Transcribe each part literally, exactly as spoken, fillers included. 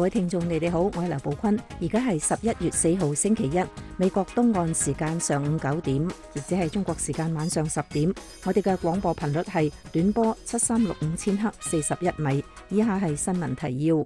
位聽眾，你哋好，我係劉寶坤。而家係十一月四號星期一，美國東岸時間上午九點，亦即係中國時間晚上十點。我哋嘅廣播頻率係短波七三六五千赫四十一米。以下係新聞提要。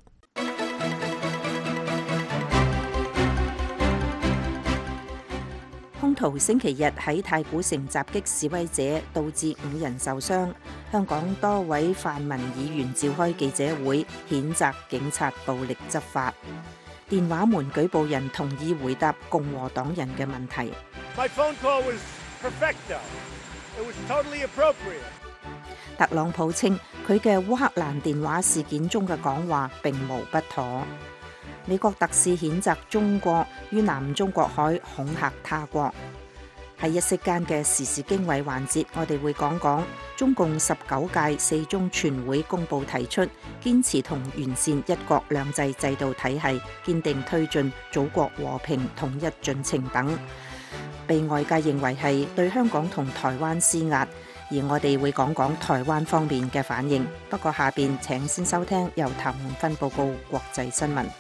兇徒星期日喺太古城襲擊示威者，導致五人受傷。香港多位泛民議員召開記者會，譴責警察暴力執法。電話門舉報人同意回答共和黨人嘅問題。 My phone call was perfecto. It was totally appropriate. 特朗普稱佢嘅烏克蘭電話事件中嘅講話並無不妥。美國特使譴責中國於南中國海恐嚇他國。喺一息間嘅時事經緯環節，我哋會講講中共十九屆四中全會公佈提出堅持同完善一國兩制制度體系，堅定推進祖國和平統一進程等，被外界認為係對香港同台灣施壓，而我哋會講講台灣方面嘅反應。不過下邊請先收聽由譚永芬報告國際新聞。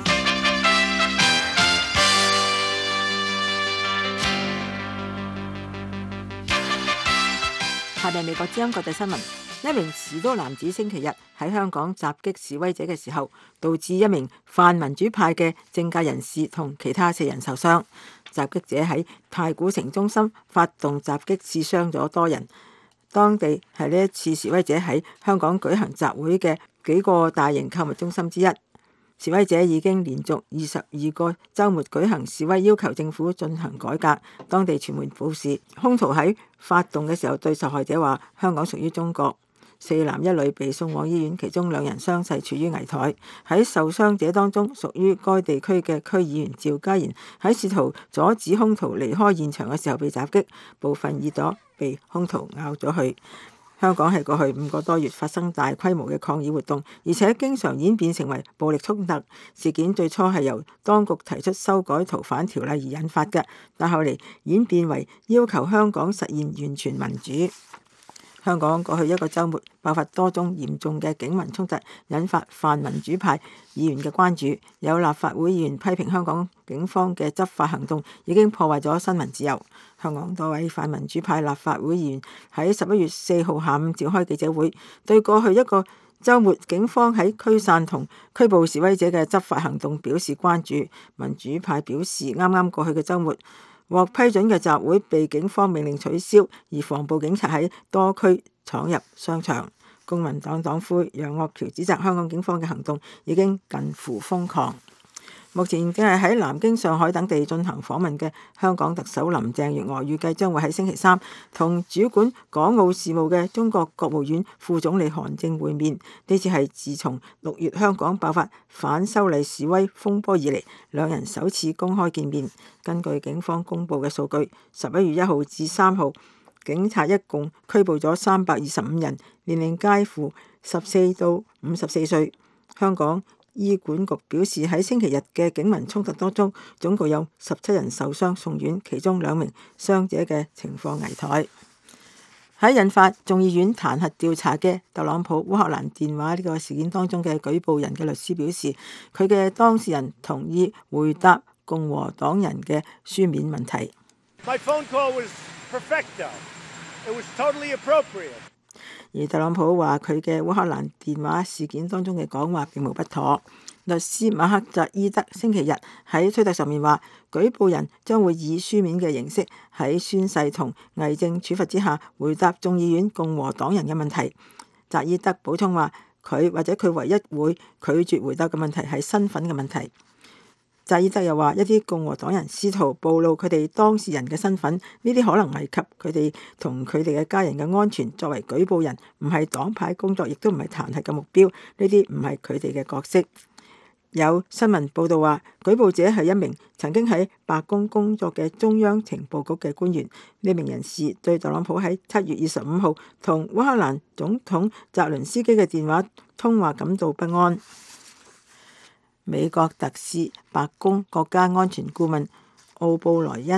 下面美國之音國際新聞：一名士多男子星期日喺香港襲擊示威者嘅時候，導致一名泛民主派嘅政界人士同其他四人受傷。襲擊者喺太古城中心發動襲擊，刺傷咗多人。當地係呢一次示威者喺香港舉行集會嘅幾個大型購物中心之一。示威者已經連續二十二個週末舉行示威，要求政府進行改革。當地傳媒報示，兇徒喺發動嘅時候對受害者話：香港屬於中國。四男一女被送往醫院，其中兩人傷勢處於危殆。喺受傷者當中，屬於該地區嘅區議員趙家賢喺試圖阻止兇徒離開現場嘅時候被襲擊，部分耳朵被兇徒咬咗去。香港係過去五個多月發生大規模嘅抗議活動，而且經常演變成為暴力衝突。事件最初係由當局提出修改逃犯條例而引發嘅，但後嚟演變為要求香港實現完全民主。香港過去一個週末爆發多宗嚴重嘅警民衝突，引發泛民主派議員嘅關注。有立法會議員批評香港警方嘅執法行動已經破壞咗新聞自由。香港多位泛民主派立法會議員喺十一月四號下午召開記者會，對過去一個週末警方喺驅散同拘捕示威者嘅執法行動表示關注。民主派表示，啱啱過去嘅週末獲批准嘅集會被警方命令取消，而防暴警察喺多區闖入商場。公民黨黨魁楊岳橋指責香港警方嘅行動已經近乎瘋狂。目前正係喺南京、上海等地進行訪問嘅香港特首林鄭月娥，預計將會喺星期三同主管港澳事務嘅中國國務院副總理韓正會面。呢次係自從六月香港爆發反修例示威風波以嚟，兩人首次公開見面。根據警方公佈嘅數據，十一月一號至三號，警察一共拘捕咗三百二十五人，年齡介乎十四到五十四歲。香港醫管局表示，喺星期日嘅警民衝突當中，總共有十七人受傷送院，其中兩名傷者嘅情況危殆。喺引發眾議院彈劾調查嘅特朗普烏克蘭電話呢個事件當中嘅舉報人嘅律師表示，佢嘅當事人同意回答共和黨人嘅書面問題。 My phone call was perfecto. It was totally appropriate. 而特朗普話佢嘅烏克蘭電話事件當中嘅講話並無不妥。律師馬克扎伊德星期日喺推特上面話，舉報人將會以書面嘅形式喺宣誓同偽證處罰之下回答眾議院共和黨人嘅問題。扎伊德補充話，佢或者佢唯一會拒絕回答嘅問題係身份嘅問題。扎伊德又話，一啲共和黨人試圖暴露佢哋當事人嘅身份，呢啲可能危及佢哋同佢哋嘅家人嘅安全。作為舉報人，唔係黨派工作，亦都唔係彈劾嘅目標，呢啲唔係佢哋嘅角色。有新聞報道話，舉報者係一名曾經喺白宮工作嘅中央情報局嘅官員。呢名人士對特朗普喺七月二十五號同烏克蘭總統澤倫斯基嘅電話通話感到不安。美國特使白宮國家安全顧問奧布萊恩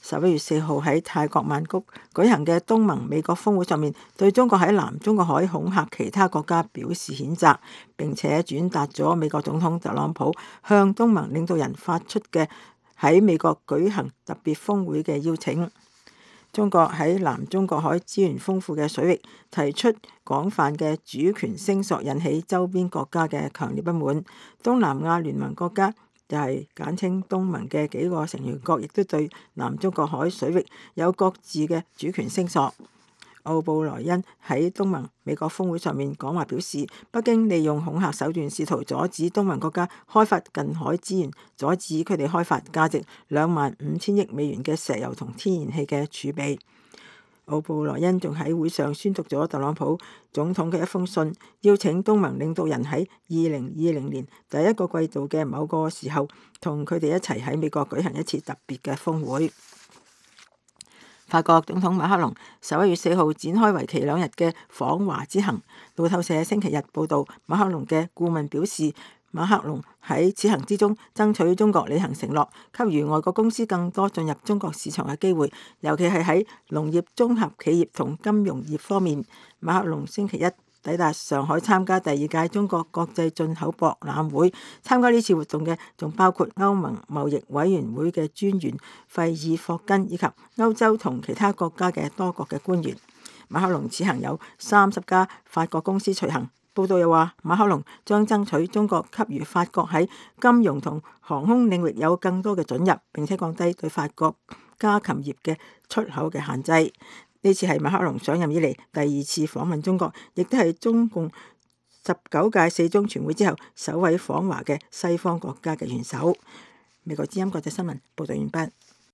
十一月四號喺泰國曼谷舉行嘅東盟美國峰會上面，對中國喺南中國海恐嚇其他國家表示譴責，並且轉達咗美國總統特朗普向東盟領導人發出嘅喺美國舉行特別峰會嘅邀請。中國喺南中國海資源豐富嘅水域提出廣泛嘅主權聲索，引起周邊國家嘅強烈不滿。東南亞聯盟國家就係簡稱東盟嘅幾個成員國，亦都對南中國海水域有各自嘅主權聲索。奧布萊恩喺東盟美國峰會上面講話表示，北京利用恐嚇手段，試圖阻止東盟國家開發近海資源，阻止佢哋開發價值兩萬五千億美元嘅石油同天然氣嘅儲備。奧布萊恩仲喺會上宣讀咗特朗普總統嘅一封信，邀請東盟領導人喺二零二零年第一個季度嘅某個時候，同佢哋一齊喺美國舉行一次特別嘅峰會。法國總統馬克龍十一月四號展開為期兩日嘅訪華之行。路透社星期日報道，馬克龍嘅顧問表示，馬克龍喺此行之中爭取中國履行承諾，給予外國公司更多進入中國市場嘅機會，尤其係喺農業綜合企業同金融業方面。馬克龍星期一抵達上海參加第二屆中國國際進口博覽會，參加呢次活動嘅仲包括歐盟貿易委員會嘅專員費爾霍根以及歐洲同其他國家嘅多國嘅官員。馬克龍此行有三十家法國公司隨行。報道又話，馬克龍將爭取中國給予法國喺金融同航空領域有更多嘅准入，並且降低對法國家禽業嘅出口嘅限制。呢次係馬克龍上任以嚟第二次訪問中國，亦都係中共十九屆四中全會之後首位訪華嘅西方國家嘅元首。美國之音國際新聞報道完畢。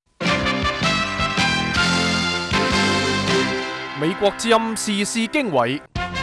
美國之音時事經緯。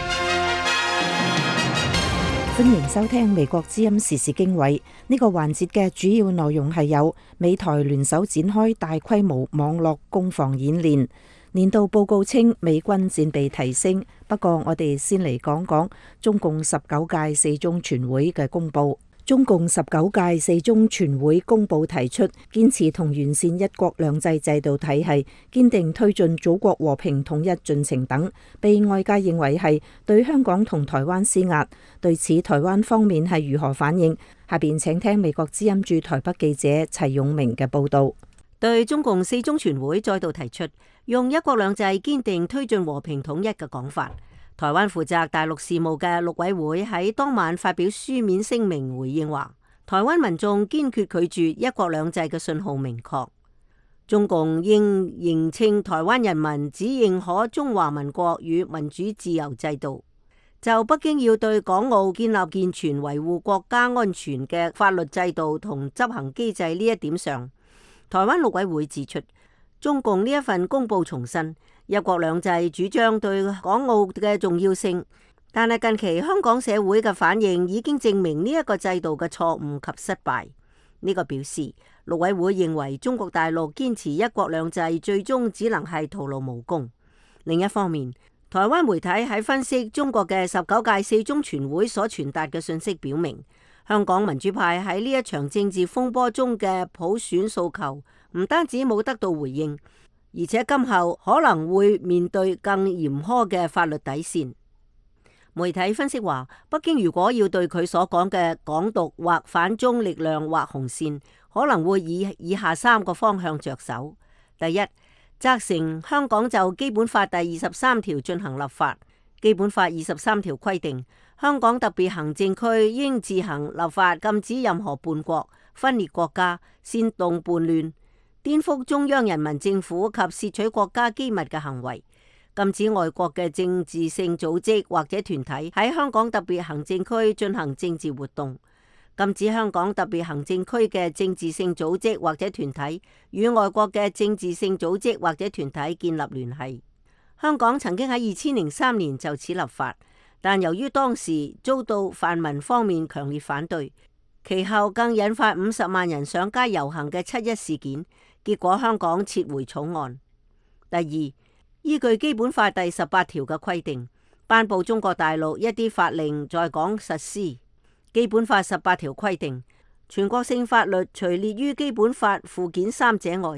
歡迎收聽美國之音時事經緯。呢個環節嘅主要內容係有美台聯手展開大規模網絡攻防演練，年度報告稱美軍戰備提升。不過我哋先嚟講講中共十九屆四中全會嘅公佈。中共十九屆四中全會公佈提出，堅持同完善一國兩制制度體系，堅定推進祖國和平統一進程等，被外界認為係對香港同台灣施壓。對此，台灣方面係如何反應？下邊請聽美國之音駐台北記者齊永明嘅報導。 對中共四中全會再度提出用一國兩制堅定推進和平統一嘅講法。台灣負責大陸事務嘅陸委會喺當晚發表書面聲明回應話，台灣民眾堅決拒絕一國兩制嘅信號明確，中共應認清台灣人民只認可中華民國與民主自由制度。就北京要對港澳建立健全維護國家安全嘅法律制度同執行機制呢一點上，台灣陸委會指出，中共呢一份公報重申一國兩制主張對港澳嘅重要性，但係近期香港社會嘅反應已經證明呢一個制度嘅錯誤及失敗。呢個表示陸委會認為中國大陸堅持一國兩制最終只能係徒勞無功。另一方面，台灣媒體喺分析中國嘅十九屆四中全會所傳達嘅信息，表明香港民主派喺呢一場政治風波中嘅普選訴求唔單止冇得到回應，而且今後可能會面對更嚴苛嘅法律底線。媒體分析話，北京如果要對佢所講嘅港獨或反中力量劃紅線，可能會以以下三個方向着手。第一，責成香港就基本法第二十三條進行立法。基本法二十三條規定，香港特別行政區應自行立法禁止任何叛國、分裂國家、煽動叛亂、顛覆中央人民政府及竊取國家機密嘅行為，禁止外國嘅政治性組織或者團體喺香港特別行政區進行政治活動，禁止香港特別行政區嘅政治性組織或者團體與外國嘅政治性組織或者團體建立聯繫。香港曾經喺二千零三年就此立法，但由於當時遭到泛民方面強烈反對，其後更引發五十萬人上街遊行嘅七一事件，結果香港撤回草案。第二，依據基本法第十八條嘅規定，頒布中國大陸一啲法令在港實施。基本法十八條規定，全國性法律除列於基本法附件三者外，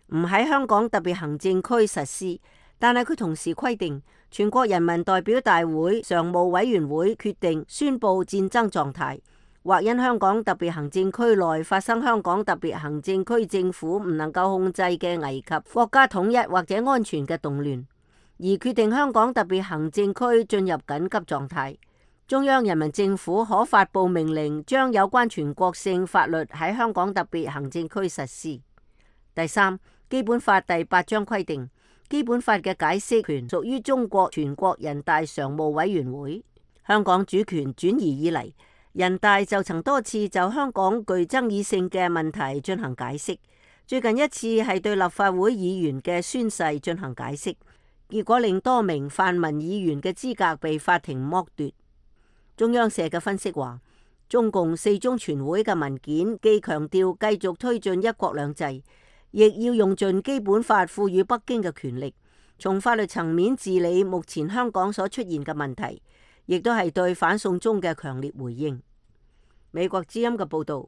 唔喺香港特別行政區實施，但係佢同時規定全國人民代表大會常務委員會決定宣布戰爭狀態，或因香港特別行政區內發生香港特別行政區政府唔能夠控制嘅危及國家統一或者安全嘅動亂，而決定香港特別行政區進入緊急狀態。中央人民政府可發布命令，將有關全國性法律喺香港特別行政區實施。第三，基本法第八章規定，基本法嘅解釋權屬於中國全國人大常務委員會。香港主權轉移以嚟，人大就曾多次就香港具爭議性嘅問題進行解釋。最近一次係對立法會議員嘅宣誓進行解釋，結果令多名泛民議員嘅資格被法庭剝奪。中央社嘅分析話，中共四中全會嘅文件既強調繼續推進一國兩制，亦要用盡基本法賦予北京嘅權力，從法律層面治理目前香港所出現嘅問題，亦都係對反送中嘅強烈回應。美國之音嘅報導。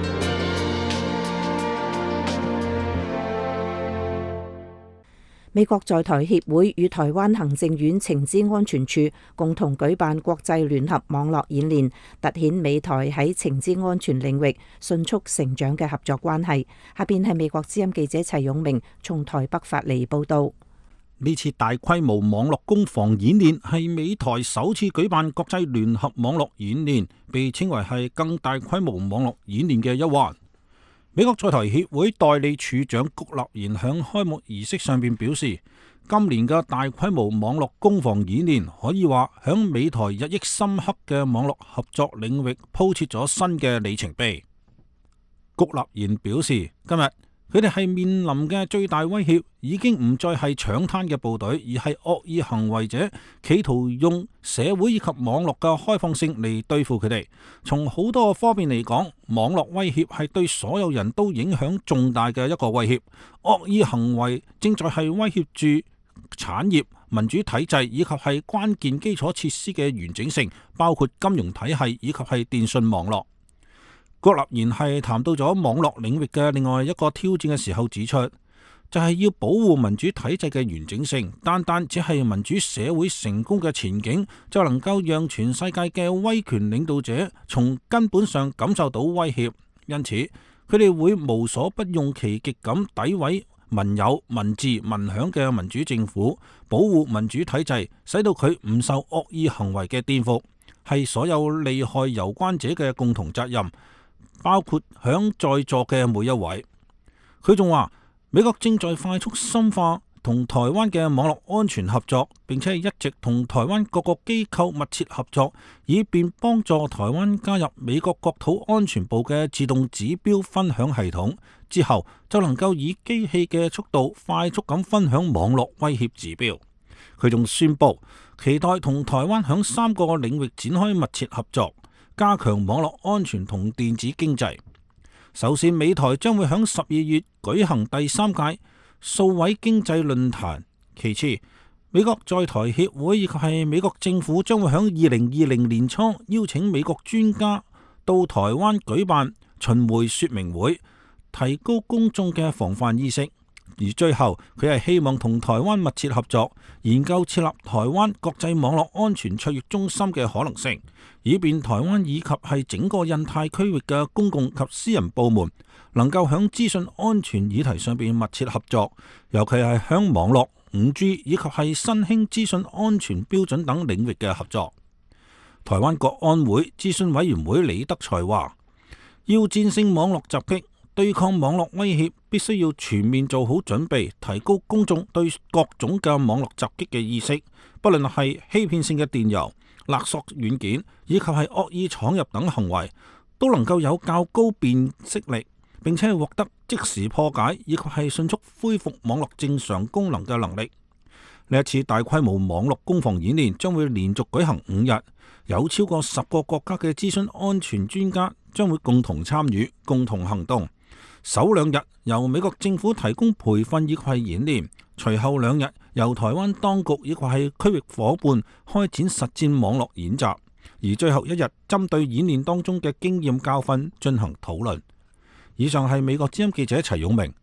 美國在台協會與台灣行政院情資安全處共同舉辦國際聯合網絡演練，凸顯美台喺情資安全領域迅速成長嘅合作關係。下邊係美國之音記者齊永明從台北發嚟報道。 呢次大規模網絡攻防演練係美台首次舉辦國際聯合網絡演練，被稱為係更大規模網絡演練嘅一環。美國在台協會代理處長谷立言響開幕儀式上邊表示，今年嘅大規模網絡攻防演練可以話響美台日益深刻嘅網絡合作領域鋪設咗新嘅里程碑。谷立言表示，今日佢哋係面臨嘅最大威脅，已經唔再係搶灘嘅部隊，而係惡意行為者，企圖用社會以及網絡嘅開放性嚟對付佢哋。從好多方面嚟講，網絡威脅係對所有人都影響重大嘅一個威脅。惡意行為正在係威脅住產業、民主體制以及係關鍵基礎設施嘅完整性，包括金融體系以及係電信網絡。谷立言係談到咗網絡領域嘅另外一個挑戰嘅時候指出，就係要保護民主體制嘅完整性。單單只係民主社會成功嘅前景，就能夠讓全世界嘅威權領導者從根本上感受到威脅。因此，佢哋會無所不用其極咁詆毀民有、民治、民享嘅民主政府，保護民主體制，使到佢唔受惡意行為嘅顛覆，係所有利害攸關者嘅共同責任，包括響在座嘅每一位。佢仲話，美國正在快速深化同台灣嘅網絡安全合作，並且係一直同台灣各個機構密切合作，以便幫助台灣加入美國國土安全部嘅自動指標分享系統，之後就能夠以機器嘅速度快速咁分享網絡威脅指標。佢仲宣布期待同台灣響三個領域展開密切合作，加強網絡安全同電子經濟。首先，美台將會響十二月舉行第三屆數位經濟論壇。其次，美國在台協會以及係美國政府將會響二零二零年初邀請美國專家到台灣舉辦巡迴說明會，提高公眾嘅防範意識。而最後，佢係希望同台灣密切合作，研究設立台灣國際網絡安全卓越中心嘅可能性，以便台灣以及係整個印太區域嘅公共及私人部門能夠響資訊安全議題上邊密切合作，尤其係響網絡、五 G 以及係新興資訊安全標準等領域嘅合作。台灣國安會諮詢委員會李德才話，要戰勝網絡襲擊，對抗網絡威脅，必須要全面做好準備，提高公眾對各種嘅網絡襲擊嘅意識，不論係欺騙性嘅電郵、勒索軟件以及係惡意闖入等行為，都能夠有較高辨識力，並且係獲得即時破解以及係迅速恢復網絡正常功能嘅能力。呢一次大規模網絡攻防演練將會連續舉行五日，有超過十個國家嘅資訊安全專家將會共同參與、共同行動。首兩日由美國政府提供培訓以及係演練，隨後兩日由台灣當局以及係區域夥伴開展實戰網絡演習，而最後一日針對演練當中嘅經驗教訓進行討論。以上係美國之音記者齊勇明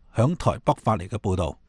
響台北發嚟嘅報導。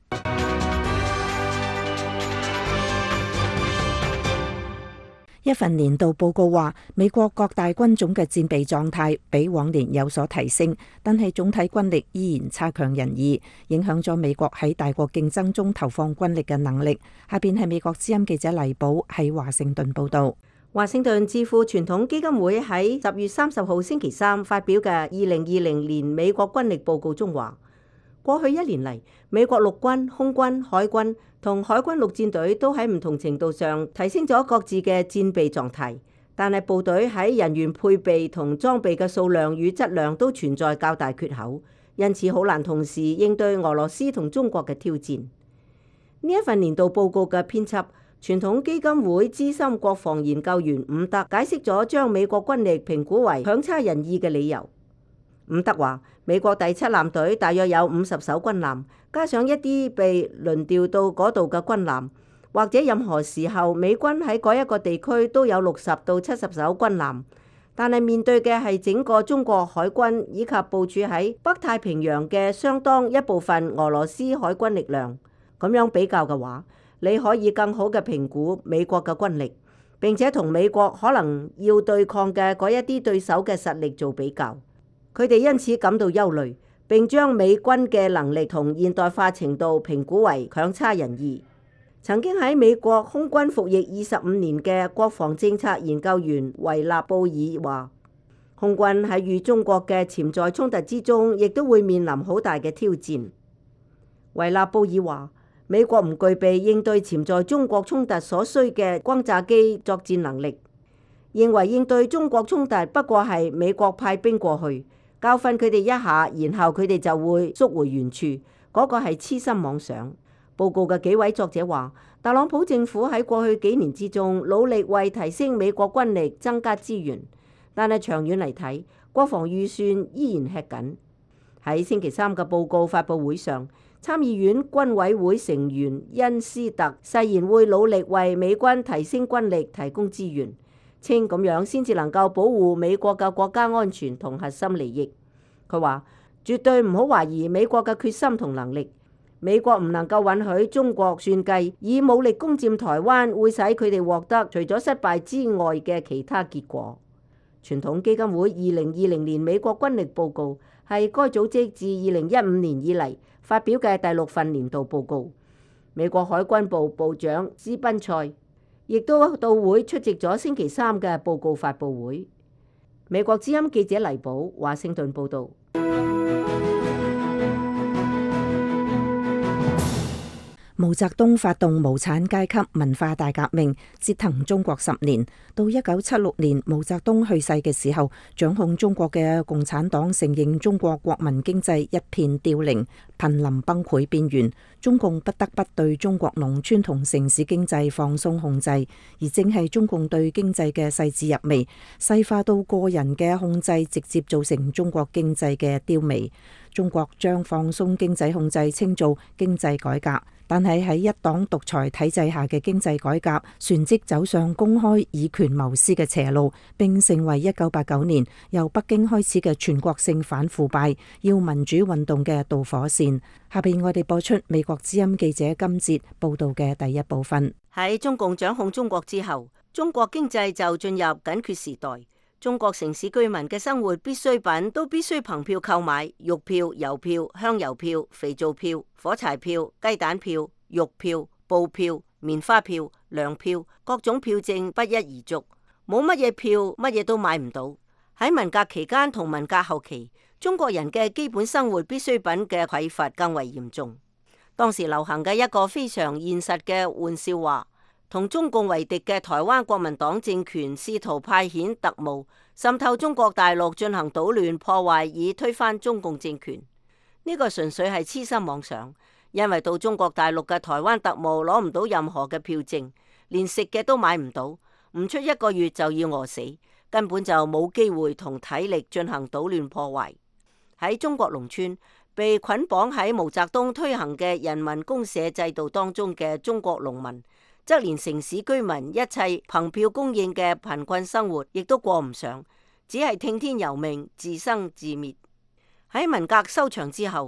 一份年度報告話，美國各大軍種嘅戰備狀態比往年有所提升，但係總體軍力依然差強人意，影響咗美國喺大國競爭中投放軍力嘅能力。下邊係美國之音記者黎寶喺華盛頓報導。 華盛頓智庫傳統基金會喺十月三十號星期三發表嘅二零二零年美國軍力報告中話，過去一年嚟，美國陸軍、空軍、海軍同海軍陸戰隊都喺唔同程度上提升咗各自嘅戰備狀態，但係部隊喺人員配備同裝備嘅數量與質量都存在較大缺口，因此好難同時應對俄羅斯同中國嘅挑戰。呢一份年度報告嘅編輯，傳統基金會資深國防研究員伍德解釋咗將美國軍力評估為強差人意嘅理由。伍德話，美國第七艦隊大約有五十艘軍艦，加上一啲被輪調到嗰度嘅軍艦，或者任何時候美軍喺嗰一個地區都有六十到七十艘軍艦，但係面對嘅係整個中國海軍以及部署喺北太平洋嘅相當一部分俄羅斯海軍力量。咁樣比較嘅話，你可以更好嘅評估美國嘅軍力，並且同美國可能要對抗嘅嗰一啲對手嘅實力做比較。佢哋因此感到憂慮，並將美軍嘅能力同現代化程度評估為強差人意。曾經喺美國空軍服役二十五年嘅國防政策研究員維納布爾話，空軍喺與中國嘅潛在衝突之中，亦都會面臨好大嘅挑戰。維納布爾話，美國唔具備應對潛在中國衝突所需嘅轟炸機作戰能力，認為應對中國衝突不過係美國派兵過去，教訓佢哋一下，然後佢哋就會縮回原處，嗰、那個係痴心妄想。報告嘅幾位作者話，特朗普政府喺過去幾年之中努力為提升美國軍力增加資源，但係長遠嚟睇，國防預算依然吃緊。喺星期三嘅報告發佈會上，參議院軍委會成員恩斯特誓言會努力為美軍提升軍力提供資源，稱咁樣先至能夠保護美國嘅國家安全同核心利益。佢話絕對唔好懷疑美國嘅決心同能力，美國唔能夠允許中國算計以武力攻佔台灣會使佢哋獲得除咗失敗之外嘅其他結果。傳統基金會二零二零年美國軍力報告係該組織自二零一五年以嚟發表嘅第六份年度報告。美國海軍部部長斯賓塞亦都到會出席咗星期三嘅報告發佈會。美國之音記者黎寶華盛頓報導。 毛澤東發動無產階級文化大革命，折騰中國十年。到一九七六年毛澤東去世嘅時候，掌控中國嘅共產黨承認中國國民經濟一片凋零，瀕臨崩潰邊緣。中共不得不對中國農村同城市經濟放鬆控制，而正係中共對經濟嘅細緻入微，細化到個人嘅控制，直接造成中國經濟嘅凋靡。中國將放鬆經濟控制稱做經濟改革，但係喺一黨獨裁體制下嘅經濟改革，旋即走上公開以權謀私嘅邪路，並成為一九八九年由北京開始嘅全國性反腐敗、要民主運動嘅導火線。下邊我哋播出美國之音記者金哲報道嘅第一部分。 喺中共掌控中國之後，中國經濟就進入緊缺時代。中國城市居民嘅生活必需品都必須憑票購買，肉票、郵票、香油票、肥皂票、火柴票、雞蛋票、肉票、布票、棉花票、糧票，各種票證不一而足，冇乜嘢票，乜嘢都買唔到。喺文革期間同文革後期，中國人嘅基本生活必需品嘅匱乏更為嚴重。當時流行嘅一個非常現實嘅玩笑話，同中共為敵嘅台灣國民黨政權試圖派遣特務滲透中國大陸進行搗亂破壞，以推翻中共政權。呢個純粹係痴心妄想，因為到中國大陸嘅台灣特務攞唔到任何嘅票證，連食嘅都買唔到，唔出一個月就要餓死，根本就冇機會同體力進行搗亂破壞。喺中國農村被捆綁喺毛澤東推行嘅人民公社制度當中嘅中國農民，則連城市居民一切憑票供應嘅貧困生活亦都過唔上，只係聽天由命，自生自滅。喺文革收場之後，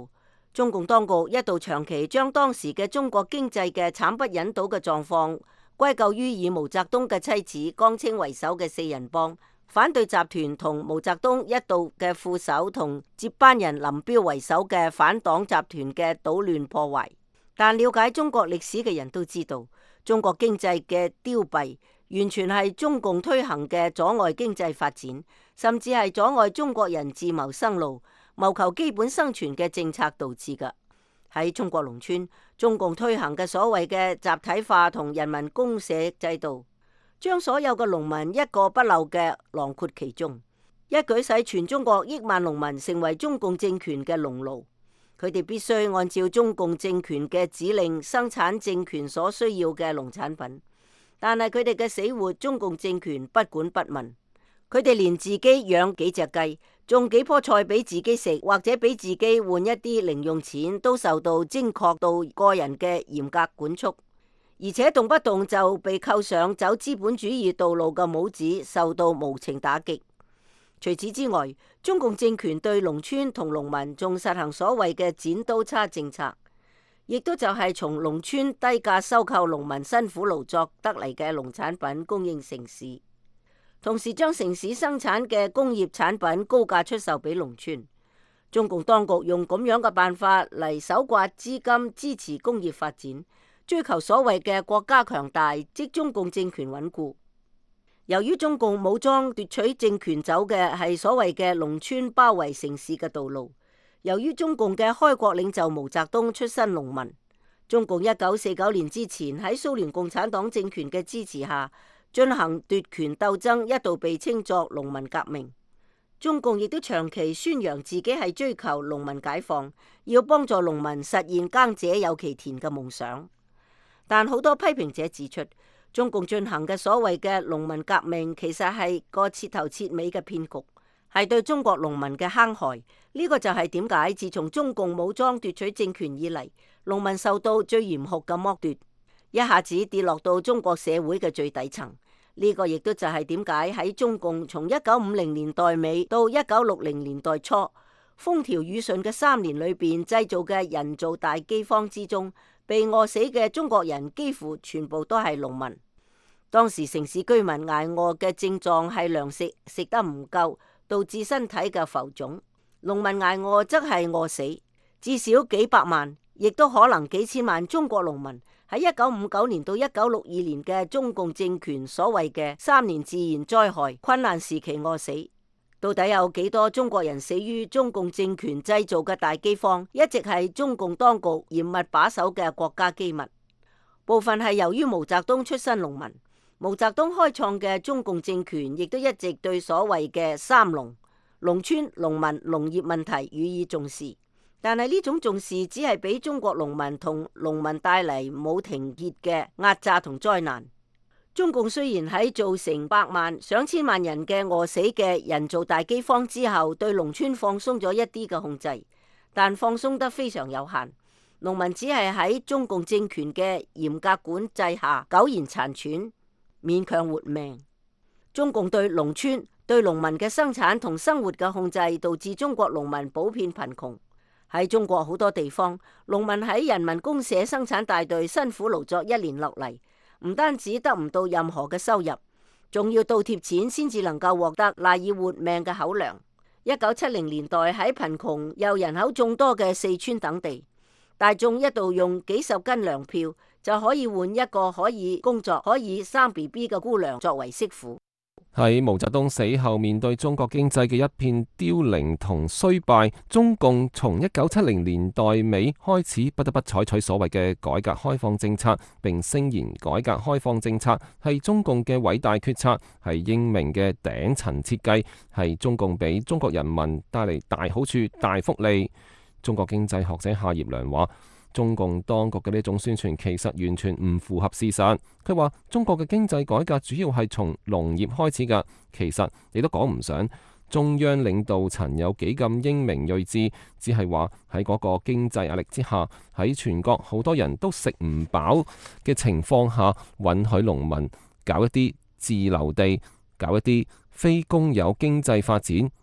中共當局一度長期將當時嘅中國經濟嘅慘不忍睹嘅狀況歸咎於以毛澤東嘅妻子江青為首嘅四人幫、反對集團同毛澤東一度嘅副手同接班人林彪為首嘅反黨集團嘅搗亂破壞。但了解中國歷史嘅人都知道，中國經濟嘅凋敝完全係中共推行嘅阻礙經濟發展，甚至係阻礙中國人自謀生路、謀求基本生存嘅政策導致㗎。喺中國農村，中共推行嘅所謂嘅集體化同人民公社制度，將所有嘅農民一個不漏嘅囊括其中，一舉使全中國億萬農民成為中共政權嘅農奴。佢哋必須按照中共政權嘅指令生產政權所需要嘅農產品，但係佢哋嘅死活，中共政權不管不問。佢哋連自己養幾隻雞、種幾棵菜俾自己食，或者俾自己換一啲零用錢，都受到精確到個人嘅嚴格管束，而且動不動就被扣上走資本主義道路嘅帽子，受到無情打擊。除此之外，中共政權對農村同農民仲實行所謂嘅剪刀差政策，亦都就係從農村低價收購農民辛苦勞作得嚟嘅農產品供應城市，同時將城市生產嘅工業產品高價出售俾農村。中共當局用咁樣嘅辦法嚟搜刮資金，支持工業發展，追求所謂嘅國家強大，即中共政權穩固。由於中共武裝奪取政權走嘅係所謂嘅農村包圍城市嘅道路，由於中共嘅開國領袖毛澤東出身農民，中共一九四九年之前喺蘇聯共產黨政權嘅支持下進行奪權鬥爭，一度被稱作農民革命。中共亦都長期宣揚自己係追求農民解放，要幫助農民實現耕者有其田嘅夢想。但好多批評者指出，中共進行嘅所謂嘅農民革命，其實係個徹頭徹尾嘅騙局，係對中國農民嘅坑害。呢個就係點解自從中共武裝奪取政權以嚟，農民受到最嚴酷嘅剝奪，一下子跌落到中國社會嘅最底層。呢個亦都就係點解喺中共從一九五零年代尾到一九六零年代初，風調雨順嘅三年裏邊製造嘅人造大饑荒之中，被餓死嘅中國人幾乎全部都係農民。當時城市居民挨餓嘅症狀係糧食食得唔夠，導致身體嘅浮腫；農民挨餓則係餓死。至少幾百萬，亦都可能幾千萬中國農民喺一九五九年到一九六二年嘅中共政權所謂嘅三年自然災害困難時期餓死。到底有幾多中國人死於中共政權製造嘅大饑荒，一直係中共當局嚴密把守嘅國家機密。部分係由於毛澤東出身農民，毛澤東開創嘅中共政權亦都一直對所謂嘅三農、農村、農民、農業問題予以重視。但係呢種重視只係俾中國農民同農民帶嚟冇停歇嘅壓榨同災難。中共雖然喺造成百萬上千萬人嘅餓死嘅人造大饑荒之後，對農村放鬆咗一啲嘅控制，但放鬆得非常有限。農民只係喺中共政權嘅嚴格管制下苟延殘喘，勉強活命。中共對農村、對農民嘅生產同生活嘅控制，導致中國農民普遍貧窮。喺中國好多地方，農民喺人民公社生產大隊辛苦勞作一年落嚟，唔單止得唔到任何嘅收入，仲要倒貼錢先至能夠獲得賴以活命嘅口糧。一九七零年代喺貧窮又人口眾多嘅四川等地，大眾一度用幾十斤糧票就可以換一個可以工作、可以生 B B 嘅姑娘作為媳婦。 喺毛澤東死後，面對中國經濟嘅一片凋零同衰敗，中共從一九七零年代尾開始不得不採取所謂嘅改革開放政策，並聲言改革開放政策係中共嘅偉大決策，係英明嘅頂層設計，係中共俾中國人民帶嚟大好處、大福利。中國經濟學者夏業良話，中共當局嘅呢種宣傳其實完全唔符合事實。佢話中國嘅經濟改革主要係從農業開始㗎，其實你都講唔上中央領導層有幾咁英明睿智，只係話喺嗰個經濟壓力之下，喺全國好多人都食唔飽嘅情況下，允許農民搞一啲自留地，搞一啲非公有經濟發展，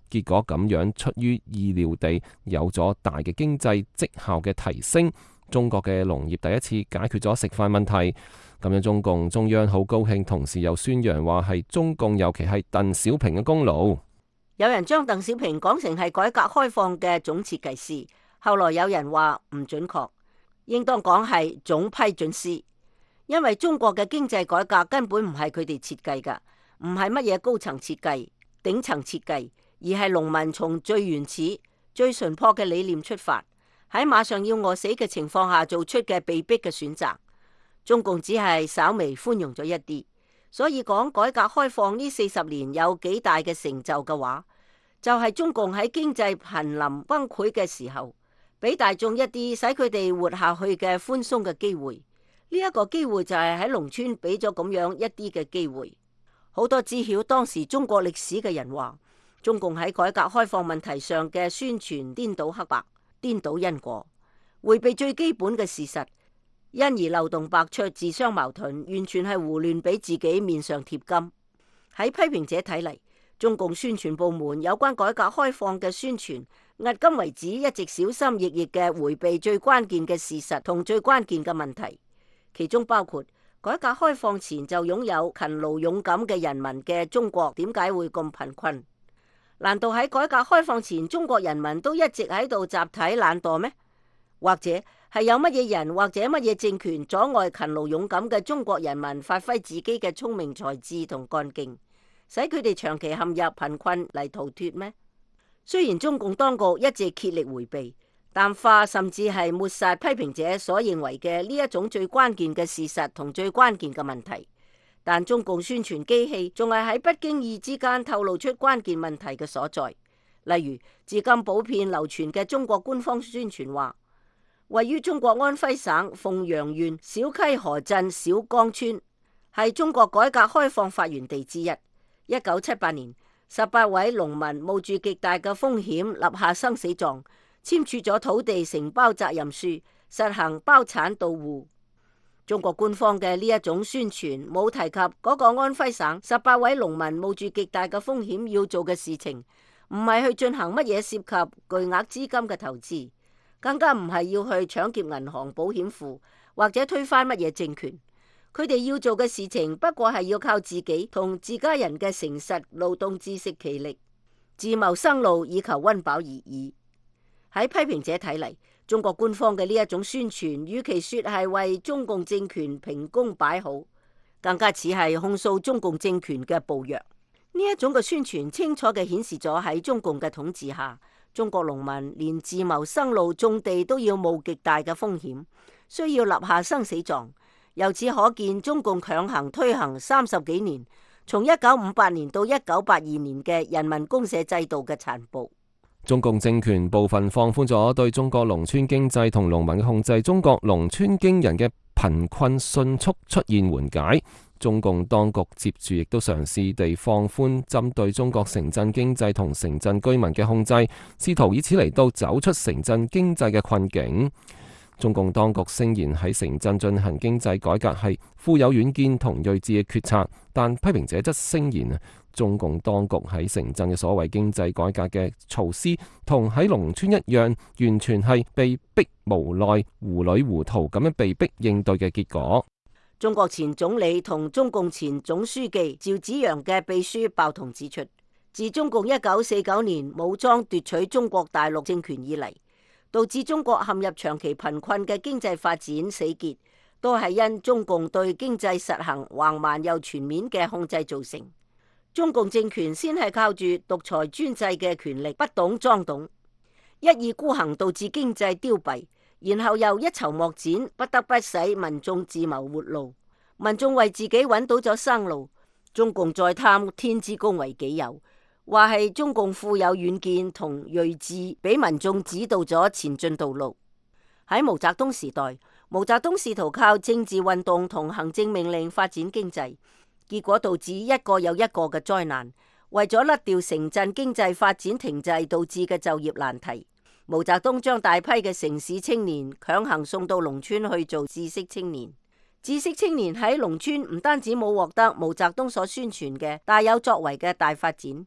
結果咁樣出於意料地有咗大嘅經濟績效嘅提升，中國嘅農業第一次解決咗食飯問題。咁樣中共中央好高興，同時又宣揚話係中共，尤其係鄧小平嘅功勞。 有人將鄧小平講成係改革開放嘅總設計師，後來有人話唔準確，應當講係總批准師，因為中國嘅經濟改革根本唔係佢哋設計㗎，唔係乜嘢高層設計、頂層設計，而係農民從最原始、最純樸嘅理念出發，喺馬上要餓死嘅情況下做出嘅被逼嘅選擇。中共只係稍微寬容咗一啲，所以講改革開放呢四十年有幾大嘅成就嘅話，就係中共喺經濟瀕臨崩潰嘅時候，俾大眾一啲使佢哋活下去嘅寬鬆嘅機會。呢一個機會就係喺農村俾咗咁樣一啲嘅機會。好多知曉當時中國歷史嘅人話，中共喺改革開放問題上嘅宣傳顛倒黑白、顛倒因果，迴避最基本嘅事實，因而漏洞百出、自相矛盾，完全係胡亂俾自己面上貼金。喺批評者睇嚟，中共宣傳部門有關改革開放嘅宣傳，迄今為止一直小心翼翼嘅迴避最關鍵嘅事實同最關鍵嘅問題，其中包括改革開放前就擁有勤勞勇敢嘅人民嘅中國點解會咁貧困？難道喺改革開放前中國人民都一直喺度集體懶惰咩？或者係有乜嘢人或者乜嘢政權阻礙勤勞勇敢嘅中國人民發揮自己嘅聰明才智同幹勁，使佢哋長期陷入貧困嚟逃脫咩？雖然中共當局一直竭力迴避、淡化甚至係抹殺批評者所認為嘅呢一種最關鍵嘅事實同最關鍵嘅問題，但中共宣傳機器仲係喺不經意之間透露出關鍵問題嘅所在。例如，至今普遍流傳嘅中國官方宣傳話，位於中國安徽省鳳陽縣小溪河鎮小江村，係中國改革開放發源地之一。一九七八年，十八位農民冒住極大嘅風險立下生死狀，簽署咗土地承包責任書，實行包產到戶。中國官方嘅呢一種宣傳冇提及嗰個安徽省十八位農民冒住極大嘅風險要做嘅事情，唔係去進行乜嘢涉及巨額資金嘅投資，更加唔係要去搶劫銀行、保險庫或者推翻乜嘢政權。佢哋要做嘅事情不過係要靠自己同自家人嘅誠實勞動自食其力，自謀生路以求溫飽而已。喺批評者睇嚟，中國官方嘅呢一種宣傳，與其說係為中共政權評功擺好，更加似係控訴中共政權嘅暴虐。呢一種嘅宣傳清楚嘅顯示咗喺中共嘅統治下，中國農民連自謀生路種地都要冒極大嘅風險，需要立下生死狀。由此可見，中共強行推行三十幾年，從一九五八年到一九八二年嘅人民公社制度嘅殘暴。 中共政權部分放寬咗對中國農村經濟同農民嘅控制，中國農村驚人嘅貧困迅速出現緩解。中共當局接住亦都嘗試地放寬針對中國城鎮經濟同城鎮居民嘅控制，試圖以此嚟到走出城鎮經濟嘅困境。中共當局聲言喺城鎮進行經濟改革係富有遠見同睿智嘅決策，但批評者則聲言啊，中共當局喺城鎮嘅所謂經濟改革嘅措施，同喺農村一樣，完全係被逼無奈、糊裏糊塗咁樣被逼應對嘅結果。 中國前總理同中共前總書記趙紫陽嘅秘書鮑彤指出，自中共一九四九年武裝奪取中國大陸政權以嚟，導致中國陷入長期貧困嘅經濟發展死結，都係因中共對經濟實行橫蠻又全面嘅控制造成。中共政權先係靠住獨裁專制嘅權力不懂裝懂，一意孤行導致經濟凋敝，然後又一籌莫展，不得不使民眾自謀活路。民眾為自己揾到咗生路，中共再貪天之功為己有，話係中共富有遠見同睿智，俾民眾指導咗前進道路。喺毛澤東時代，毛澤東試圖靠政治運動同行政命令發展經濟，結果導致一個又一個嘅災難。為咗甩掉城鎮經濟發展停滯導致嘅就業難題，毛澤東將大批嘅城市青年強行送到農村去做知識青年。知識青年喺農村唔單止冇獲得毛澤東所宣傳嘅大有作為嘅大發展，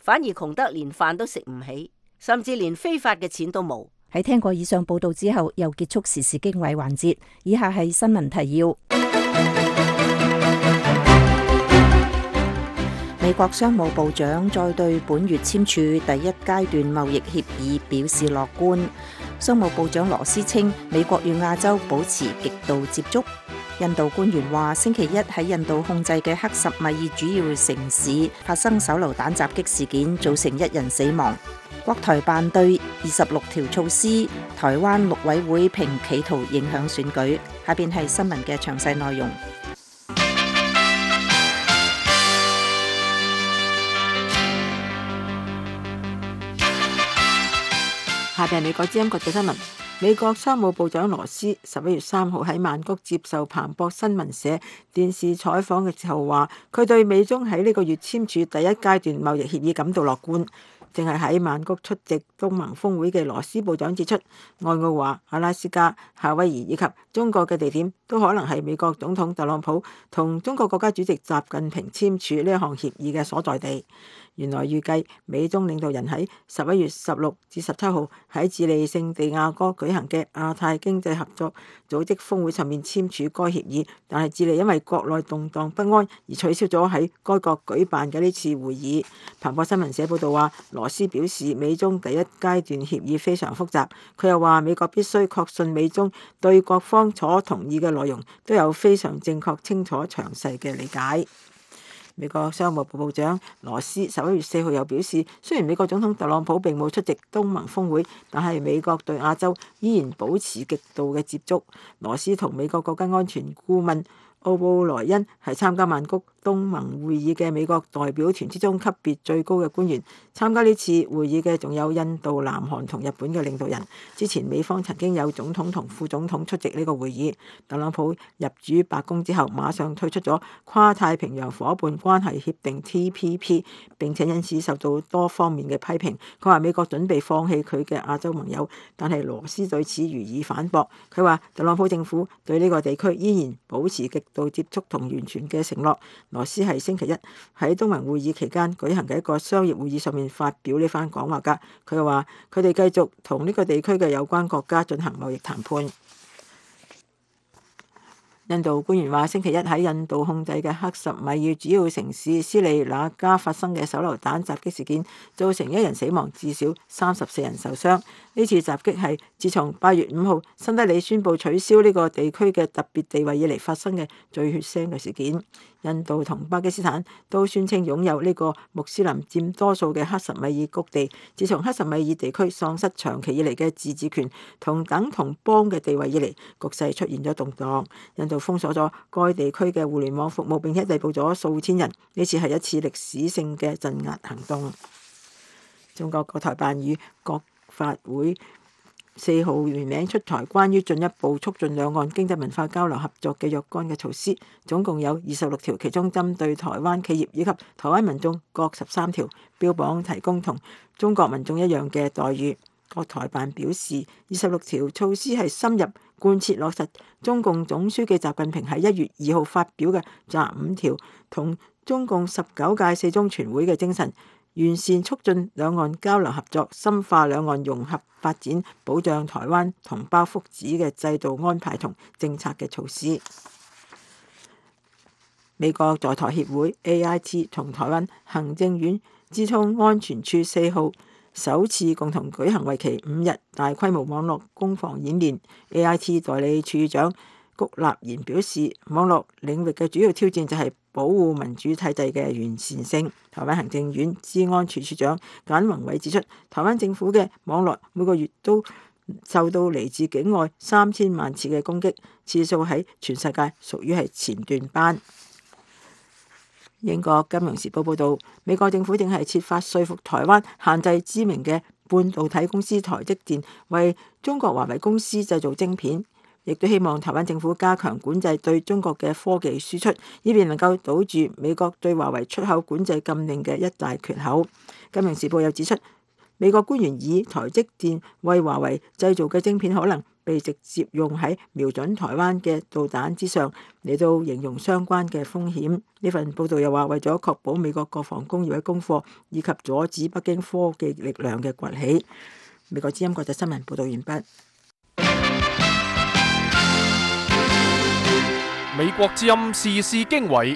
反而窮得連飯都食唔起，甚至連非法嘅錢都冇。 喺聽過以上報道之後，又結束時事經緯環節。以下係新聞提要。美國商務部長再對本月簽署第一階段貿易協議表示樂觀。商務部長羅斯稱，美國與亞洲保持極度接觸。印度官員話，星期一喺印度控制嘅克什米爾主要城市發生手榴彈襲擊事件，造成一人死亡。國台辦對二十六條措施，台灣陸委會評企圖影響選舉。下邊係新聞嘅詳細內容。 下邊係美國之音國際新聞。美國商務部長羅斯十一月三號喺曼谷接受彭博新聞社電視採訪嘅時候話，佢對美中喺呢個月簽署第一階段貿易協議感到樂觀。正係喺曼谷出席東盟峰會嘅羅斯部長指出，愛奧華、阿拉斯加、夏威夷以及中國嘅地點都可能係美國總統特朗普同中國國家主席習近平簽署呢一項協議嘅所在地。原來預計美中領導人喺十一月十六至十七號喺智利聖地亞哥舉行嘅亞太經濟合作組織峰會上面簽署該協議，但係智利因為國內動盪不安而取消咗喺該國舉辦嘅呢次會議。彭博新聞社報道話，羅斯表示美中第一階段協議非常複雜，佢又話美國必須確信美中對各方所同意嘅內容都有非常正確、清楚、詳細嘅理解。美國商務部部長羅斯十一月四號又表示，雖然美國總統特朗普並冇出席東盟峰會，但係美國對亞洲依然保持極度嘅接觸。羅斯同美國國家安全顧問奧布萊恩係參加曼谷東盟會議嘅美國代表團之中級別最高嘅官員。參加呢次會議嘅仲有印度、南韓同日本嘅領導人。之前美方曾經有總統同副總統出席呢個會議。特朗普入主白宮之後，馬上退出咗跨太平洋夥伴關係協定 T P P， 並且因此受到多方面嘅批評。佢話美國準備放棄佢嘅亞洲盟友，但係羅斯對此予以反駁。佢話特朗普政府對呢個地區依然保持極度接觸同完全嘅承諾。羅斯係星期一喺東盟會議期間舉行嘅一個商業會議上面發表呢番講話㗎。佢又話佢哋繼續同呢個地區嘅有關國家進行貿易談判。印度官員話，星期一喺印度控制嘅克什米爾主要城市斯里那加發生嘅手榴彈襲擊事件，造成一人死亡，至少三十四人受傷。呢次襲擊係自從八月五號新德里宣布取消呢個地區嘅特別地位以嚟發生嘅最血腥嘅事件。印度同巴基斯坦都宣稱擁有呢個穆斯林佔多數嘅克什米爾谷地。自從克什米爾地區喪失長期以嚟嘅自治權同等同邦嘅地位以嚟，局勢出現咗動盪。印度封鎖咗該地區嘅互聯網服務，並且逮捕咗數千人。呢次係一次歷史性嘅鎮壓行動。中國國台辦與國法會四號聯名出台關於進一步促進兩岸經濟文化交流合作嘅若干嘅措施，總共有二十六條，其中針對台灣企業以及台灣民眾各十三條，標榜提供同中國民眾一樣嘅待遇。國台辦表示，二十六條措施係深入貫徹落實中共總書記習近平喺一月二號發表嘅廿五條同中共十九屆四中全會嘅精神，完善促進兩岸交流合作、深化兩岸融合發展、保障台灣同胞福祉嘅制度安排同政策嘅措施。美國在台協會 A I T 同台灣行政院資通安全處四號首次共同舉行為期五日大規模網絡攻防演練。A I T 代理處長谷立言表示，網絡領域嘅主要挑戰就係保護民主體制嘅完善性。台灣行政院資安處處長簡宏偉指出，台灣政府嘅網絡每個月都受到嚟自境外三千萬次嘅攻擊，次數喺全世界屬於係前段班。英國金融時報報導，美國政府正係設法說服台灣限制知名嘅半導體公司台積電為中國華為公司製造晶片，亦都希望台灣政府加強管制對中國嘅科技輸出，以便能夠堵住美國對華為出口管制禁令嘅一大缺口。金融時報又指出，美國官員以台積電為華為製造嘅晶片可能被直接用喺瞄準台灣嘅導彈之上，嚟到形容相關嘅風險。呢份報道又話，為咗確保美國國防工業嘅供貨，以及阻止北京科技力量嘅崛起。美國之音國際新聞報道完畢。 美國之音時事經緯，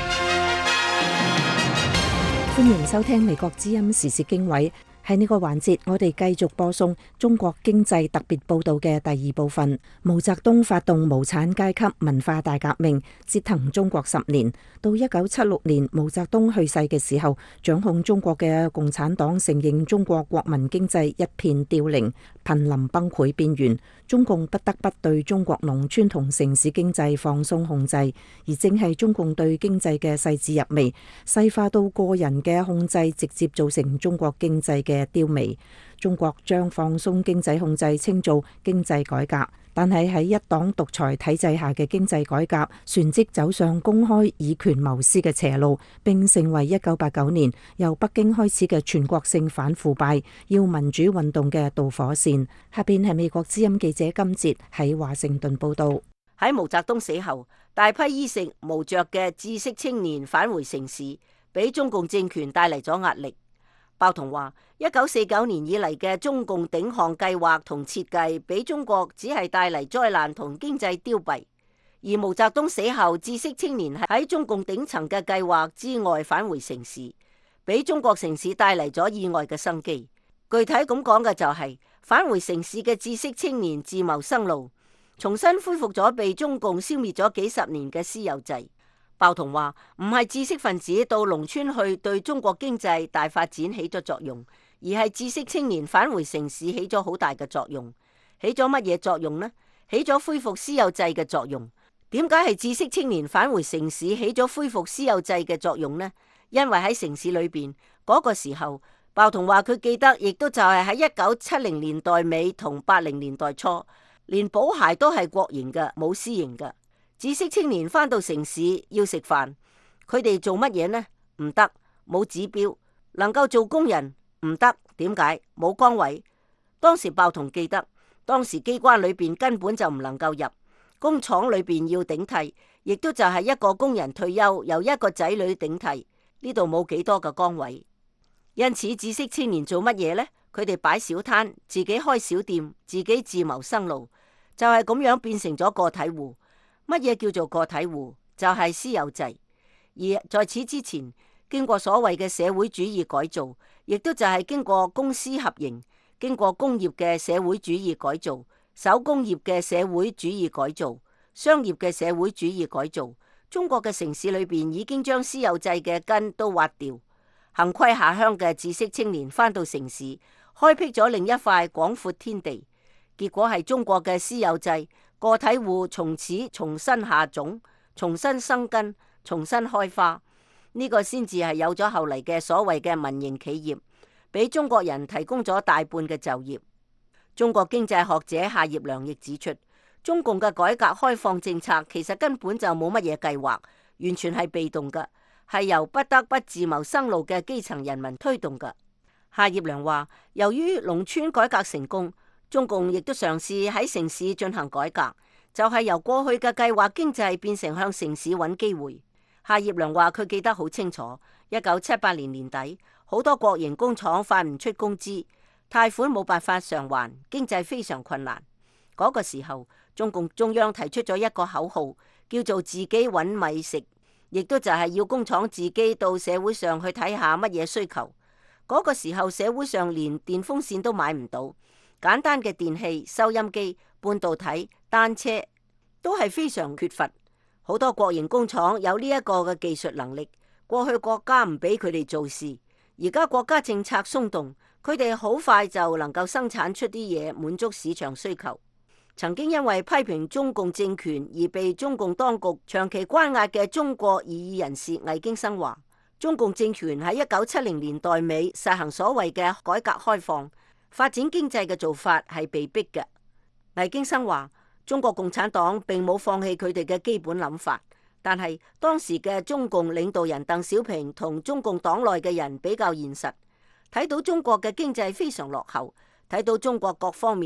歡迎收聽美國之音時事經緯。喺呢個環節，我哋繼續播送中國經濟特別報道嘅第二部分。毛澤東發動無產階級文化大革命，折騰中國十年。到一九七六年毛澤東去世嘅時候，掌控中國嘅共產黨承認中國國民經濟一片凋零，瀕臨崩潰邊緣。中共不得不對中國農村同城市經濟放鬆控制，而正係中共對經濟嘅細緻入微，細化到個人嘅控制，直接造成中國經濟嘅凋微。中國將放鬆經濟控制稱做經濟改革，但係喺一黨獨裁體制下嘅經濟改革，旋即走上公開以權謀私嘅邪路，並成為一九八九年由北京開始嘅全國性反腐敗、要民主運動嘅導火線。下邊係美國之音記者金哲喺華盛頓報道。 喺毛澤東死後，大批衣食無着嘅知識青年返回城市，俾中共政權帶嚟咗壓力。鮑彤話：一九四九年以嚟嘅中共頂項計劃同設計，俾中國只係帶嚟災難同經濟凋敝。而毛澤東死後，知識青年喺中共頂層嘅計劃之外返回城市，俾中國城市帶嚟咗意外嘅生機。具體咁講嘅就係、是、返回城市嘅知識青年自謀生路，重新恢復咗被中共消滅咗幾十年嘅私有制。鮑彤話：唔係知識分子到農村去對中國經濟大發展起咗作用，而係知識青年返回城市起咗好大嘅作用。起咗乜嘢作用呢？起咗恢復私有制嘅作用。點解係知識青年返回城市起咗恢復私有制嘅作用呢？因為喺城市裏邊嗰個時候，鮑彤話佢記得，亦都就係喺一九七零年代尾同八零年代初，連保鞋都係國營嘅，冇私營嘅。知識青年返到城市要食飯，佢哋做乜嘢呢？唔得，冇指標。能夠做工人唔得，點解？冇崗位。當時鮑彤記得，當時機關裏邊根本就唔能夠入，工廠裏邊要頂替，亦都就係一個工人退休，由一個仔女頂替，呢度冇幾多個崗位。因此，知識青年做乜嘢呢？佢哋擺小攤，自己開小店，自己自謀生路，就係咁樣變成咗個體戶。乜嘢叫做個體戶？就係私有制。而在此之前，經過所謂嘅社會主義改造，亦都就係經過公私合營，經過工業嘅社會主義改造、手工業嘅社會主義改造、商業嘅社會主義改造，中國嘅城市裏邊已經將私有制嘅根都挖掉。行規下鄉嘅知識青年返到城市，開闢咗另一塊廣闊天地。結果係中國嘅私有制，個體戶從此重新下種，重新生根，重新開花。呢、這個先至係有咗後嚟嘅所謂嘅民營企業，俾中國人提供咗大半嘅就業。中國經濟學者夏業良亦指出，中共嘅改革開放政策其實根本就冇乜嘢計劃，完全係被動嘅，係由不得不自謀生路嘅基層人民推動嘅。夏業良話，由於農村改革成功，中共亦都嘗試喺城市進行改革，就係由過去嘅計劃經濟變成向城市揾機會。夏業良話佢記得好清楚，一九七八年年底，好多國營工廠發唔出工資，貸款冇辦法償還，經濟非常困難。嗰個時候，中共中央提出咗一個口號，叫做自己揾米食，亦都就係要工廠自己到社會上去睇下乜嘢需求。嗰個時候，社會上連電風扇都買唔到。簡單嘅電器、收音機、半導體、單車都係非常缺乏。好多國營工廠有呢一個嘅技術能力，過去國家唔俾佢哋做事，而家國家政策鬆動，佢哋好快就能夠生產出啲嘢，滿足市場需求。曾經因為批評中共政權而被中共當局長期關押嘅中國異議人士魏京生話，中共政權喺一九七零年代尾實行所謂嘅改革開放，發展經濟嘅做法係被逼嘅。魏京生話，中國共產黨並冇放棄佢哋嘅基本諗法，但係當時嘅中共領導人鄧小平同中共黨內嘅人比較現實，睇到中國嘅經濟非常落後，睇到中國各方面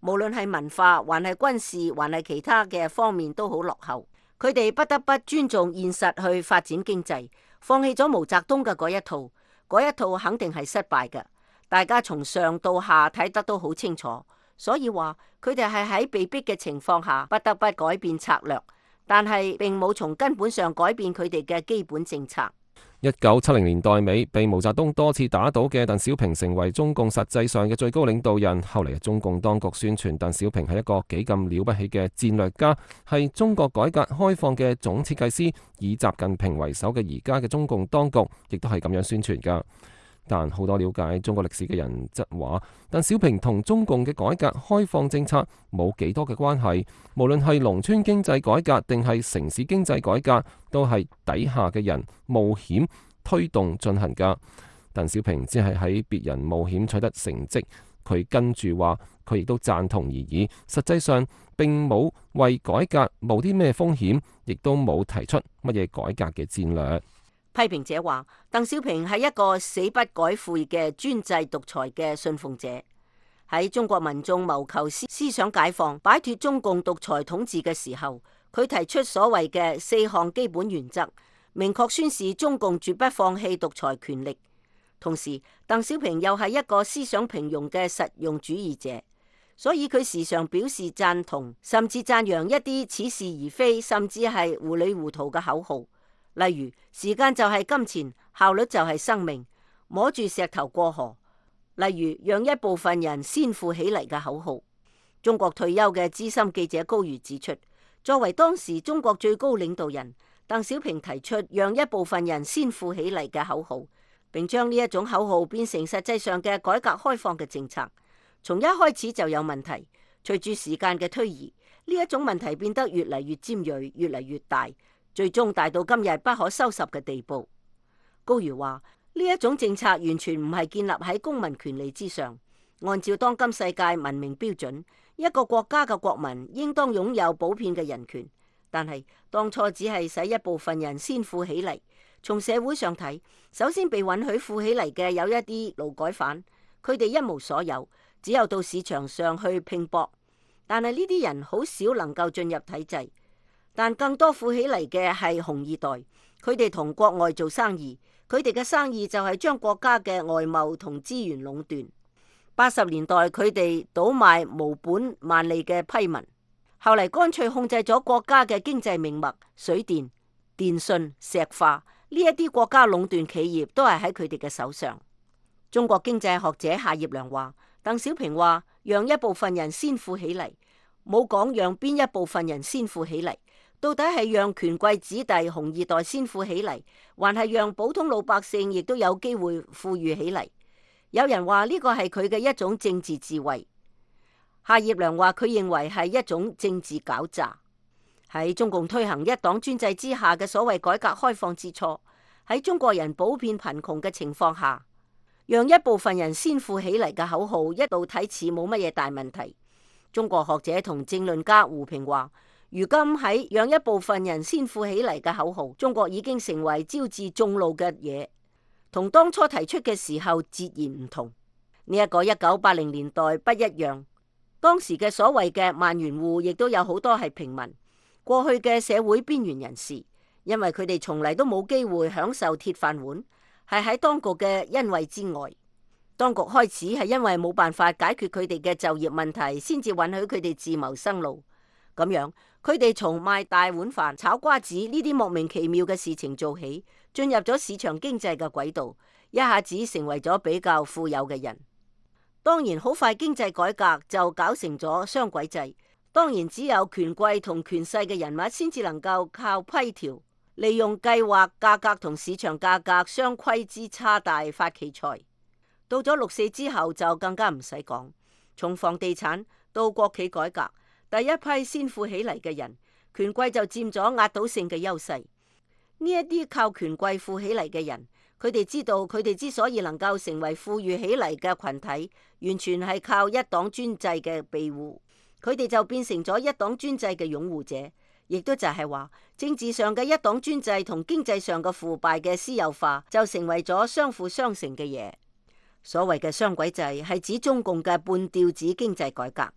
無論係文化，還係軍事，還係其他嘅方面都好落後。佢哋不得不尊重現實去發展經濟，放棄咗毛澤東嘅嗰一套，嗰一套肯定係失敗嘅。大家從上到下睇得都好清楚，所以話佢哋係喺被逼嘅情況下不得不改變策略，但係並冇從根本上改變佢哋嘅基本政策。 一九七零年代尾，被毛澤東多次打倒嘅鄧小平成為中共實際上嘅最高領導人。後嚟中共當局宣傳鄧小平係一個幾咁了不起嘅戰略家，係中國改革開放嘅總設計師。以習近平為首嘅而家嘅中共當局，亦都係咁樣宣傳噶。但好多了解中國歷史嘅人則話，鄧小平同中共嘅改革開放政策冇幾多嘅關係。無論係農村經濟改革定係城市經濟改革，都係底下嘅人冒險推動進行噶。鄧小平只係喺別人冒險取得成績，佢跟住話佢亦都贊同而已。實際上並冇為改革冒啲咩風險，亦都冇提出乜嘢改革嘅戰略。 批評者話，鄧小平係一個死不改悔嘅專制獨裁嘅信奉者。喺中國民眾謀求思思想解放、擺脫中共獨裁統治嘅時候，佢提出所謂嘅四項基本原則，明確宣示中共絕不放棄獨裁權力。同時，鄧小平又係一個思想平庸嘅實用主義者，所以佢時常表示贊同，甚至讚揚一啲似是而非，甚至係糊裏糊塗嘅口號。例如，時間就係金錢，效率就係生命，摸住石頭過河。例如，讓一部分人先富起嚟嘅口號。中國退休嘅資深記者高瑜指出，作為當時中國最高領導人，鄧小平提出讓一部分人先富起嚟嘅口號，並將呢一種口號變成實際上嘅改革開放嘅政策。從一開始就有問題，隨住時間嘅推移，呢一種問題變得越嚟越尖銳，越嚟越大。最終大到今日不可收拾嘅地步。高瑜話：呢一種政策完全唔係建立喺公民權利之上。按照當今世界文明標準，一個國家嘅國民應當擁有普遍嘅人權。但係當初只係使一部分人先富起嚟。從社會上睇，首先被允許富起嚟嘅有一啲勞改犯，佢哋一無所有，只有到市場上去拼搏。但係呢啲人好少能夠進入體制。但更多富起嚟嘅係紅二代，佢哋同國外做生意，佢哋嘅生意就係將國家嘅外貿同資源壟斷。八十年代佢哋倒賣無本萬利嘅批文，後嚟乾脆控制咗國家嘅經濟命脈，水電、電信、石化呢一啲國家壟斷企業都係喺佢哋嘅手上。中國經濟學者夏業良話：鄧小平話讓一部分人先富起嚟，冇講讓邊一部分人先富起嚟。到底係讓權貴子弟紅二代先富起嚟，還係讓普通老百姓亦都有機會富裕起嚟？有人話呢個係佢嘅一種政治智慧。夏業良話佢認為係一種政治狡詐。喺中共推行一黨專制之下嘅所謂改革開放之初，喺中國人普遍貧窮嘅情況下，讓一部分人先富起嚟嘅口號一度睇似冇乜嘢大問題。中國學者同政論家胡平話：如今喺讓一部分人先富起嚟嘅口號，中國已經成為招致眾怒嘅嘢，同當初提出嘅時候截然唔同。呢、這、一個一九八零年代不一樣，當時嘅所謂嘅萬元戶亦都有好多係平民，過去嘅社會邊緣人士，因為佢哋從嚟都冇機會享受鐵飯碗，係喺當局嘅恩惠之外。當局開始係因為冇辦法解決佢哋嘅就業問題，先至允許佢哋自謀生路。咁樣，佢哋從賣大碗飯、炒瓜子呢啲莫名其妙嘅事情做起，進入咗市場經濟嘅軌道，一下子成為咗比較富有嘅人。當然，好快經濟改革就搞成咗雙軌制。當然，只有權貴同權勢嘅人物先至能夠靠批條，利用計劃價格同市場價格相規之差大發其財。到咗六四之後就更加唔使講，從房地產到國企改革。第一批先富起嚟嘅人，權貴就佔咗壓倒性嘅優勢。呢一啲靠權貴富起嚟嘅人，佢哋知道佢哋之所以能夠成為富裕起嚟嘅群體，完全係靠一黨專制嘅庇護。佢哋就變成咗一黨專制嘅擁護者，亦都就係話政治上嘅一黨專制同經濟上嘅腐敗嘅私有化，就成為咗相輔相成嘅嘢。所謂嘅雙軌制係指中共嘅半吊子經濟改革。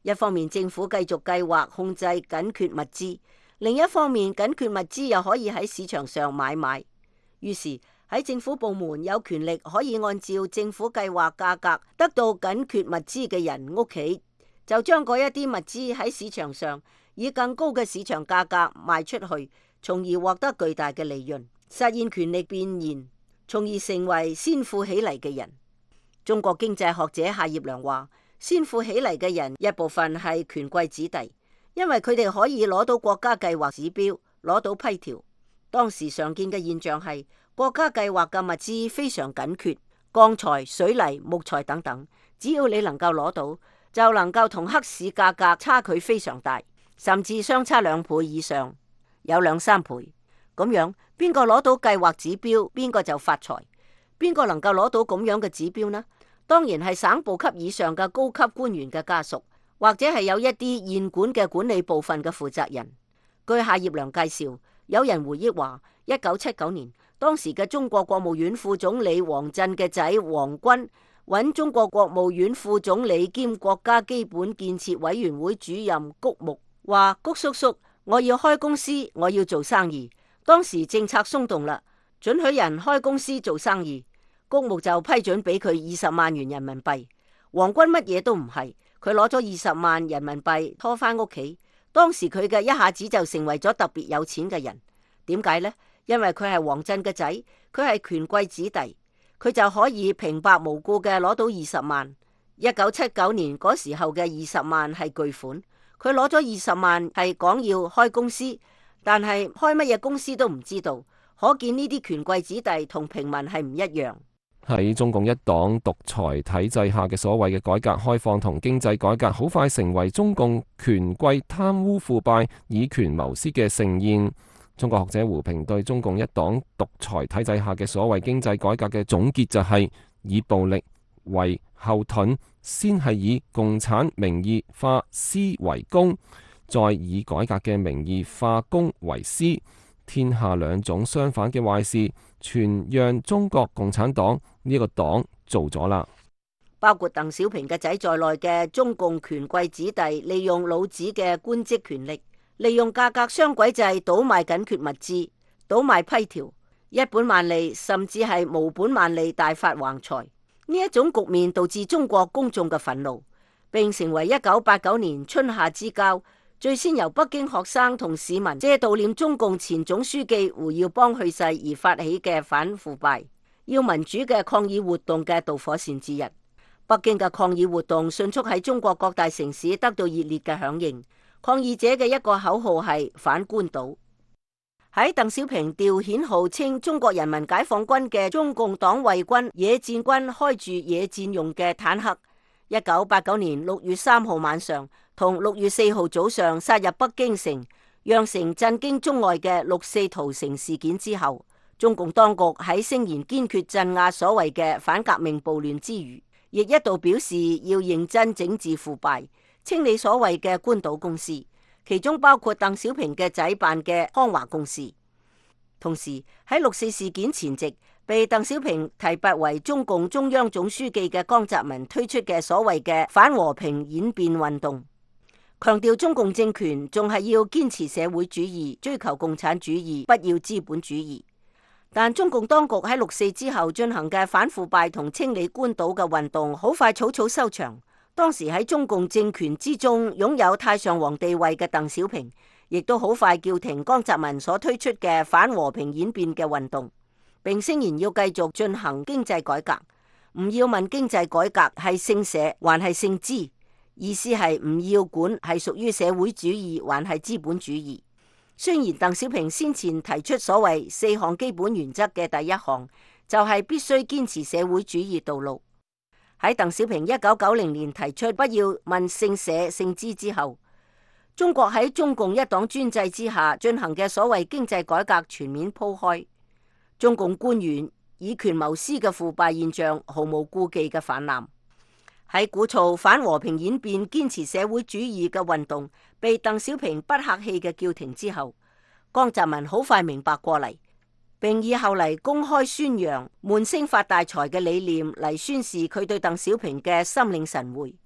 一方面政府繼續計劃控制緊缺物資，另一方面緊缺物資又可以喺市場上買賣。於是喺政府部門有權力可以按照政府計劃價格得到緊缺物資嘅人屋企，就將嗰一啲物資喺市場上以更高嘅市場價格賣出去，從而獲得巨大嘅利潤，實現權力變現，從而成為先富起嚟嘅人。中國經濟學者夏業良話，先富起嚟嘅人一部分係權貴子弟，因為佢哋可以攞到國家計劃指標，攞到批條。當時常見嘅現象係國家計劃嘅物資非常緊缺，鋼材、水泥、木材等等，只要你能夠攞到，就能夠同黑市價格差距非常大，甚至相差兩倍以上，有兩三倍。咁樣邊個攞到計劃指標，邊個就發財。邊個能夠攞到咁樣嘅指標呢？當然係省部級以上嘅高級官員嘅家屬，或者係有一啲現管嘅管理部分嘅負責人。據夏業良介紹，有人回憶話，一九七九年當時嘅中國國務院副總理王震嘅仔王軍揾中國國務院副總理兼國家基本建設委員會主任谷牧，話谷叔叔，我要開公司，我要做生意。當時政策鬆動啦，准許人開公司做生意。谷牧就批准俾佢二十萬元人民幣。王軍乜嘢都唔係，佢攞咗二十萬人民幣拖翻屋企。當時佢嘅一下子就成為咗特別有錢嘅人。點解呢？因為佢係王震嘅仔，佢係權貴子弟，佢就可以平白無故嘅攞到二十萬。一九七九年嗰時候嘅二十萬係巨款，佢攞咗二十萬係講要開公司，但係開乜嘢公司都唔知道。可見呢啲權貴子弟同平民係唔一樣。 喺中共一黨獨裁體制下嘅所謂嘅改革開放同經濟改革，好快成為中共權貴貪污腐敗、以權謀私嘅盛宴。中國學者胡平對中共一黨獨裁體制下嘅所謂經濟改革嘅總結就係、是、以暴力為後盾，先係以共產名義化私為公，再以改革嘅名義化公為私。天下兩種相反嘅壞事，全讓中國共產黨呢個黨做咗啦。 包括鄧小平嘅仔在內嘅中共權貴子弟，利用老子嘅官職權力，利用價格雙軌制倒賣緊缺物資，倒賣批條，一本萬利甚至係無本萬利大發橫財。呢一種局面導致中國公眾嘅憤怒，並成為一九八九年春夏之交最先由北京學生同市民借悼念中共前總書記胡耀邦去世而發起嘅反腐敗、要民主嘅抗議活動嘅導火線之一。北京嘅抗議活動迅速喺中國各大城市得到熱烈嘅響應。抗議者嘅一個口號係反官倒。喺鄧小平調遣號稱中國人民解放軍嘅中共黨衛軍野戰軍開住野戰用嘅坦克，一九八九年六月三號晚上同六月四號早上殺入北京城，釀成震驚中外嘅六四屠城事件之後，中共當局喺聲言堅決鎮壓所謂嘅反革命暴亂之餘，亦一度表示要認真整治腐敗，清理所謂嘅官倒公司，其中包括鄧小平嘅仔辦嘅康華公司。同時喺六四事件前夕，被鄧小平提拔為中共中央總書記嘅江澤民推出嘅所謂嘅反和平演變運動，強調中共政權仲係要堅持社會主義，追求共產主義，不要資本主義。但中共當局喺六四之後進行嘅反腐敗同清理官倒嘅運動，好快草草收場。當時喺中共政權之中擁有太上皇地位嘅鄧小平，亦都好快叫停江澤民所推出嘅反和平演變嘅運動，並聲言要繼續進行經濟改革。唔要問經濟改革係姓社還係姓資，意思係唔要管係屬於社會主義還係資本主義。雖然鄧小平先前提出所謂四項基本原則嘅第一項，就係必須堅持社會主義道路。喺鄧小平一九九零年提出不要問姓社姓資之後，中國喺中共一黨專制之下進行嘅所謂經濟改革全面鋪開，中共官員以權謀私嘅腐敗現象毫無顧忌嘅泛濫。喺鼓噪反和平演變、堅持社會主義嘅運動被鄧小平不客氣嘅叫停之後，江澤民好快明白過嚟，並以後嚟公開宣揚悶聲發大財嘅理念嚟宣示佢對鄧小平嘅心領神會。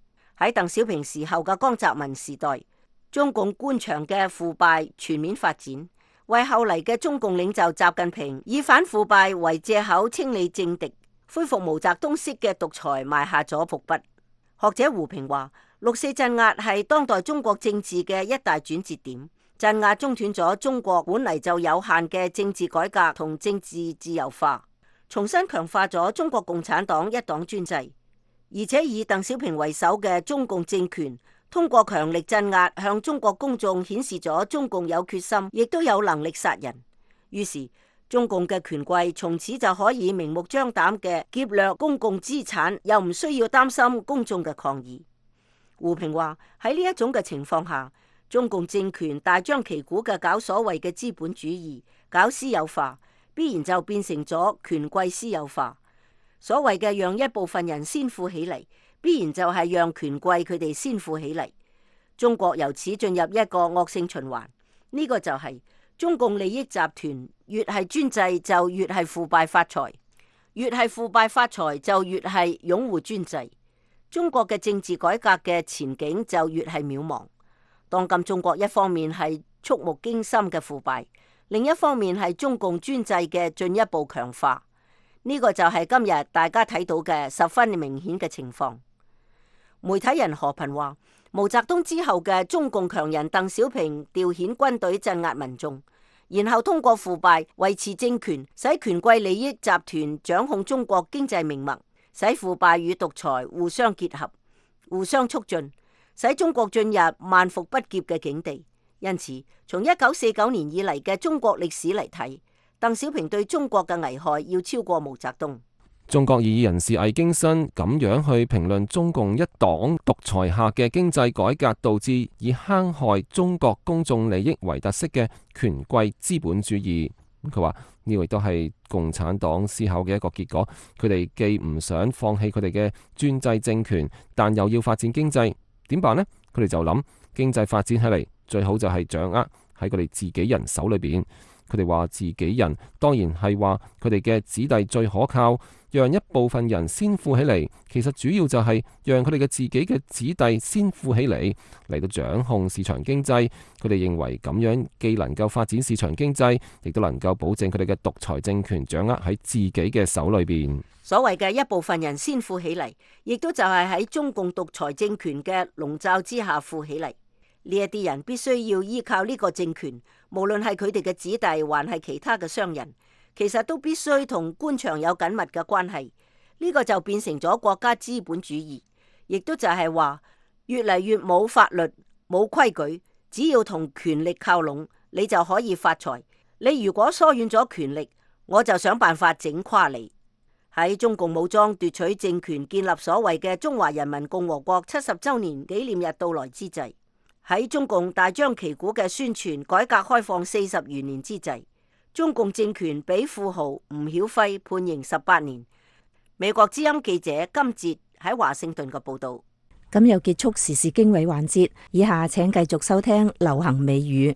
喺鄧小平時候嘅江澤民時代，中共官場嘅腐敗全面發展，為後嚟嘅中共領袖習近平以反腐敗為借口清理政敵，恢復毛澤東式嘅獨裁埋下咗伏筆。學者胡平話，六四鎮壓係當代中國政治嘅一大轉折點，鎮壓中斷咗中國本嚟就有限嘅政治改革同政治自由化，重新強化咗中國共產黨一黨專制，而且以鄧小平為首嘅中共政權通過強力鎮壓，向中國公眾顯示咗中共有決心，亦都有能力殺人。於是中共嘅權貴從此就可以明目張膽嘅劫掠公共資產，又唔需要擔心公眾嘅抗議。胡平話，喺呢一種嘅情況下，中共政權大張旗鼓嘅搞所謂嘅資本主義，搞私有化，必然就變成咗權貴私有化。所謂嘅讓一部分人先富起嚟，必然就係讓權貴佢哋先富起嚟。中國由此進入一個惡性循環，呢個就係中共利益集團越係專制就越係腐敗發財，越係腐敗發財就越係擁護專制。中國嘅政治改革嘅前景就越係渺茫。當今中國一方面係觸目驚心嘅腐敗，另一方面係中共專制嘅進一步強化。呢個就係今日大家睇到嘅十分明顯嘅情況。媒體人何頻話，毛澤東之後嘅中共強人鄧小平調遣軍隊鎮壓民眾，然後通過腐敗維持政權，使權貴利益集團掌控中國經濟命脈，使腐敗與獨裁互相結合、互相促進，使中國進入萬復不劫嘅境地。因此，從一九四九年以嚟嘅中國歷史嚟睇，鄧小平對中國嘅危害要超過毛澤東。 中國異議人士魏京新咁樣去評論中共一黨獨裁下嘅經濟改革導致以坑害中國公眾利益為特色嘅權貴資本主義。佢話呢個亦都係共產黨思考嘅一個結果。佢哋既唔想放棄佢哋嘅專制政權，但又要發展經濟，點辦呢？佢哋就諗經濟發展起嚟最好就係掌握喺佢哋自己人手裏邊。佢哋話自己人當然係話佢哋嘅子弟最可靠，讓一部分人先富起嚟，其實主要就係讓佢哋嘅自己嘅子弟先富起嚟，嚟到掌控市場經濟。佢哋認為咁樣既能夠發展市場經濟，亦都能夠保證佢哋嘅獨裁政權掌握喺自己嘅手裏邊。 所謂嘅一部分人先富起嚟，亦都就係喺中共獨裁政權嘅籠罩之下富起嚟。呢一啲人必須要依靠呢個政權，無論係佢哋嘅子弟，還係其他嘅商人，其實都必須同官場有緊密嘅關係。呢個就變成咗國家資本主義，亦都就係話越嚟越冇法律、冇規矩，只要同權力靠攏，你就可以發財。你如果疏遠咗權力，我就想辦法整垮你。喺中共武裝奪取政權、建立所謂嘅中華人民共和國七十週年紀念日到來之際，喺中共大張旗鼓嘅宣傳改革開放四十餘年之際，中共政權俾富豪吳曉輝判刑十八年。美國之音記者金哲喺華盛頓嘅報道。 咁又結束時事經緯環節，以下請繼續收聽流行美語。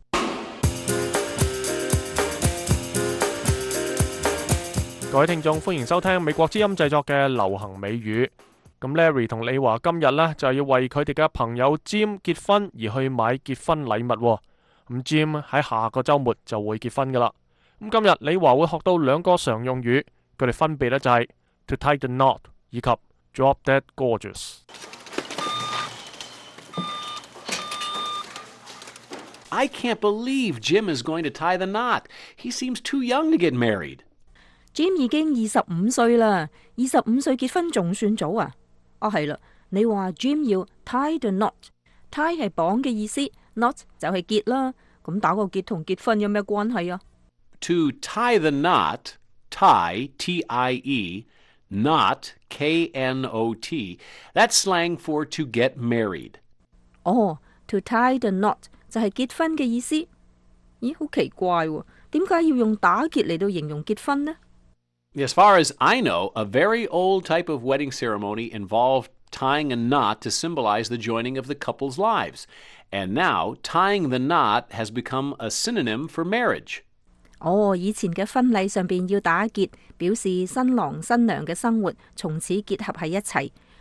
各位聽眾，歡迎收聽美國之音製作嘅流行美語。咁 Larry 同李華今日呢，就係要為佢哋嘅朋友 Jim 結婚而去買結婚禮物。咁 Jim 喺下個週末就會結婚噶啦。咁今日李華會學到兩個常用語，佢哋分別呢就係 to tie the knot 以及 drop dead gorgeous。 I can't believe Jim is going to tie the knot. He seems too young to get married. Jim 已經二十五歲啦，二十五歲結婚仲算早啊？哦係啦，你話 Jim 要 tie the knot，tie 係綁嘅意思 ，knot 就係結啦。咁打個結同結婚有咩關係啊？ To tie the knot, tie, T I E, knot, K N O T, that's slang for to get married. 哦 ，to tie the knot 就係結婚嘅意思。咦，好奇怪喎，點解要用打結嚟到形容結婚呢？ As far as I know, a very old type of wedding ceremony involved tying a knot to symbolize the joining of the couple's lives. And now, tying the knot has become a synonym for marriage. 哦，以前嘅婚禮上邊要打結，表示新郎新娘嘅生活從此結合喺一齊。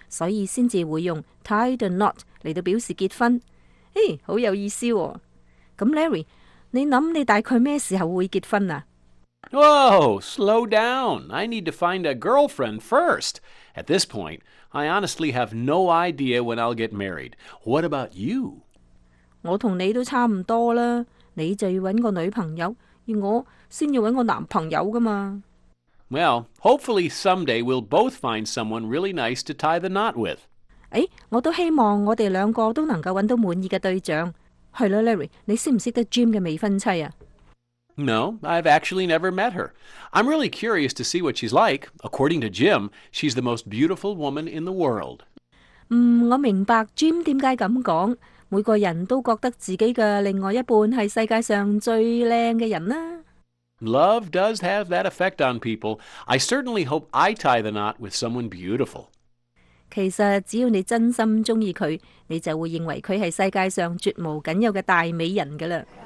所以先至會用 tie the knot 嚟到表示結婚。誒，好有意思喎。咁 Larry，你諗你大概咩時候會結婚啊？ Whoa, slow down. I need to find a girlfriend first. At this point, I honestly have no idea when I'll get married. What about you? 我同你都差唔多啦，你就要揾個女朋友，而我先要揾個男朋友噶嘛。 Well, hopefully someday we'll both find someone really nice to tie the knot with. 誒，我都希望我哋兩個都能夠揾到滿意嘅對象。係啦 ，Larry，你識唔識得 Jim 嘅未婚妻啊？ No, I've actually never met her. I'm really curious to see what she's like. According to Jim, she's the most beautiful woman in the world. 嗯，我明白 Jim 點解咁講。每個人都覺得自己嘅另外一半係世界上最靚嘅人啦。 Love does have that effect on people. I certainly hope I tie the knot with someone beautiful. 其實只要你真心中意佢，你就會認為佢係世界上絕無僅有嘅大美人㗎啦。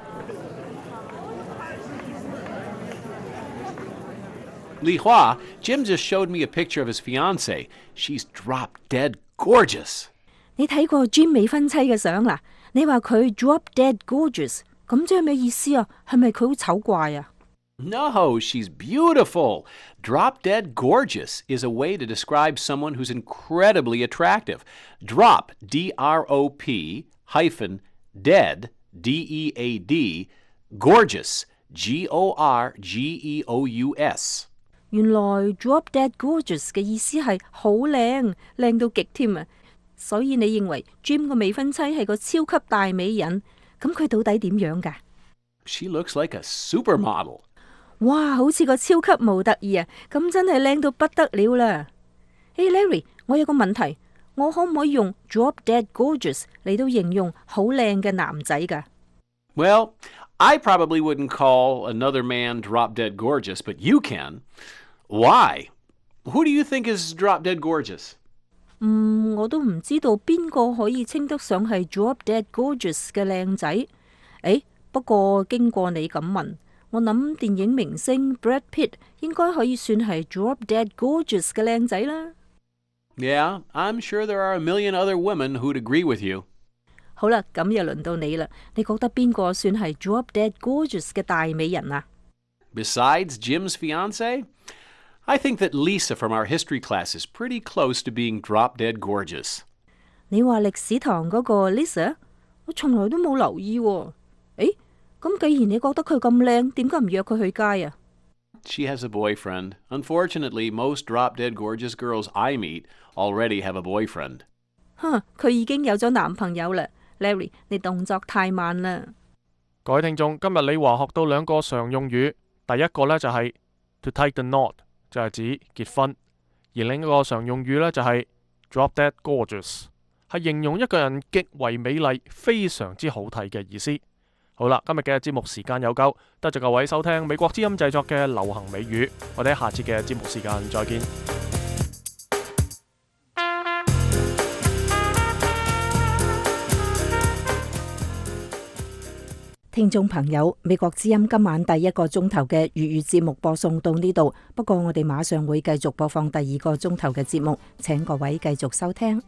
Li Hua, Jim just showed me a picture of his fiancée. She's drop dead gorgeous. 你睇過 Jim 未婚妻嘅相啦？你話佢 drop dead gorgeous， 咁即係咩意思啊？係咪佢好醜怪啊？ No, she's beautiful. Drop dead gorgeous is a way to describe someone who's incredibly attractive. Drop, D R O P, hyphen, dead, D E A D, gorgeous, G O R G E O U S. 原來 drop dead gorgeous 嘅意思係好靚，靚到極添啊！所以你認為 Jim 個未婚妻係個超級大美人，咁佢到底點樣㗎？ She looks like a supermodel. 哇，好似個超級模特兒啊！咁真係靚到不得了啦！誒 Larry， 我有個問題，我可唔可以用 drop dead gorgeous 嚟到形容好靚嘅男仔㗎？ Well, I probably wouldn't call another man drop dead gorgeous, but you can. Why? Who do you think is drop dead gorgeous? 嗯，我都唔知道邊個可以稱得上係 drop dead gorgeous 嘅靚仔。誒，不過經過你咁問，我諗電影明星 Brad Pitt 應該可以算係 drop dead gorgeous 嘅靚仔啦。 Yeah, I'm sure there are a million other women who'd agree with you. 好啦，咁又輪到你啦。你覺得邊個算係 drop dead gorgeous 嘅大美人啊？ Besides Jim's fiancée, I think that Lisa from our history class is pretty close to being drop dead gorgeous. 你話歷史堂嗰個 Lisa， 我從來都冇留意喎。誒，咁既然你覺得佢咁靚，點解唔約佢去街啊？ She has a boyfriend. Unfortunately, most drop dead gorgeous girls I meet already have a boyfriend. 哼，佢已經有咗男朋友啦。Larry， 你動作太慢啦。 各位聽眾，今日李華學到兩個常用語，第一個呢就係 to tie the knot， 就係指結婚；而另一個常用語呢就係 drop dead gorgeous， 係形容一個人極為美麗、非常之好睇嘅意思。好啦，今日嘅節目時間有夠，多謝各位收聽美國之音製作嘅流行美語，我哋喺下次嘅節目時間再見。 聽眾朋友，美國之音今晚第一個鐘頭嘅粵語節目播送到呢度，不過我哋馬上會繼續播放第二個鐘頭嘅節目，請各位繼續收聽。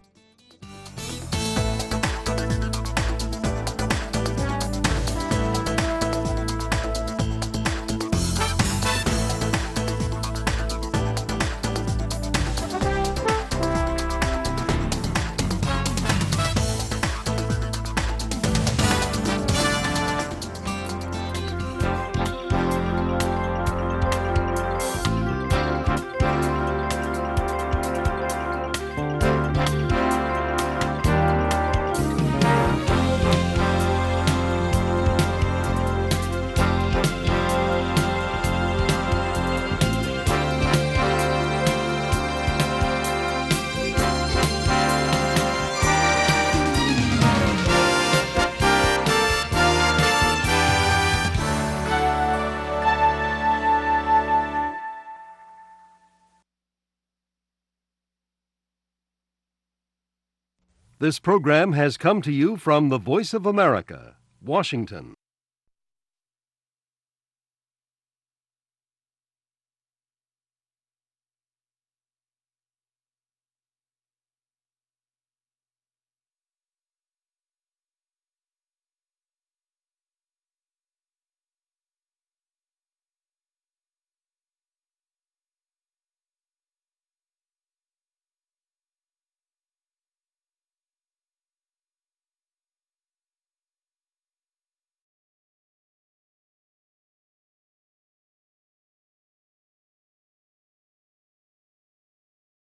This program has come to you from the Voice of America, Washington.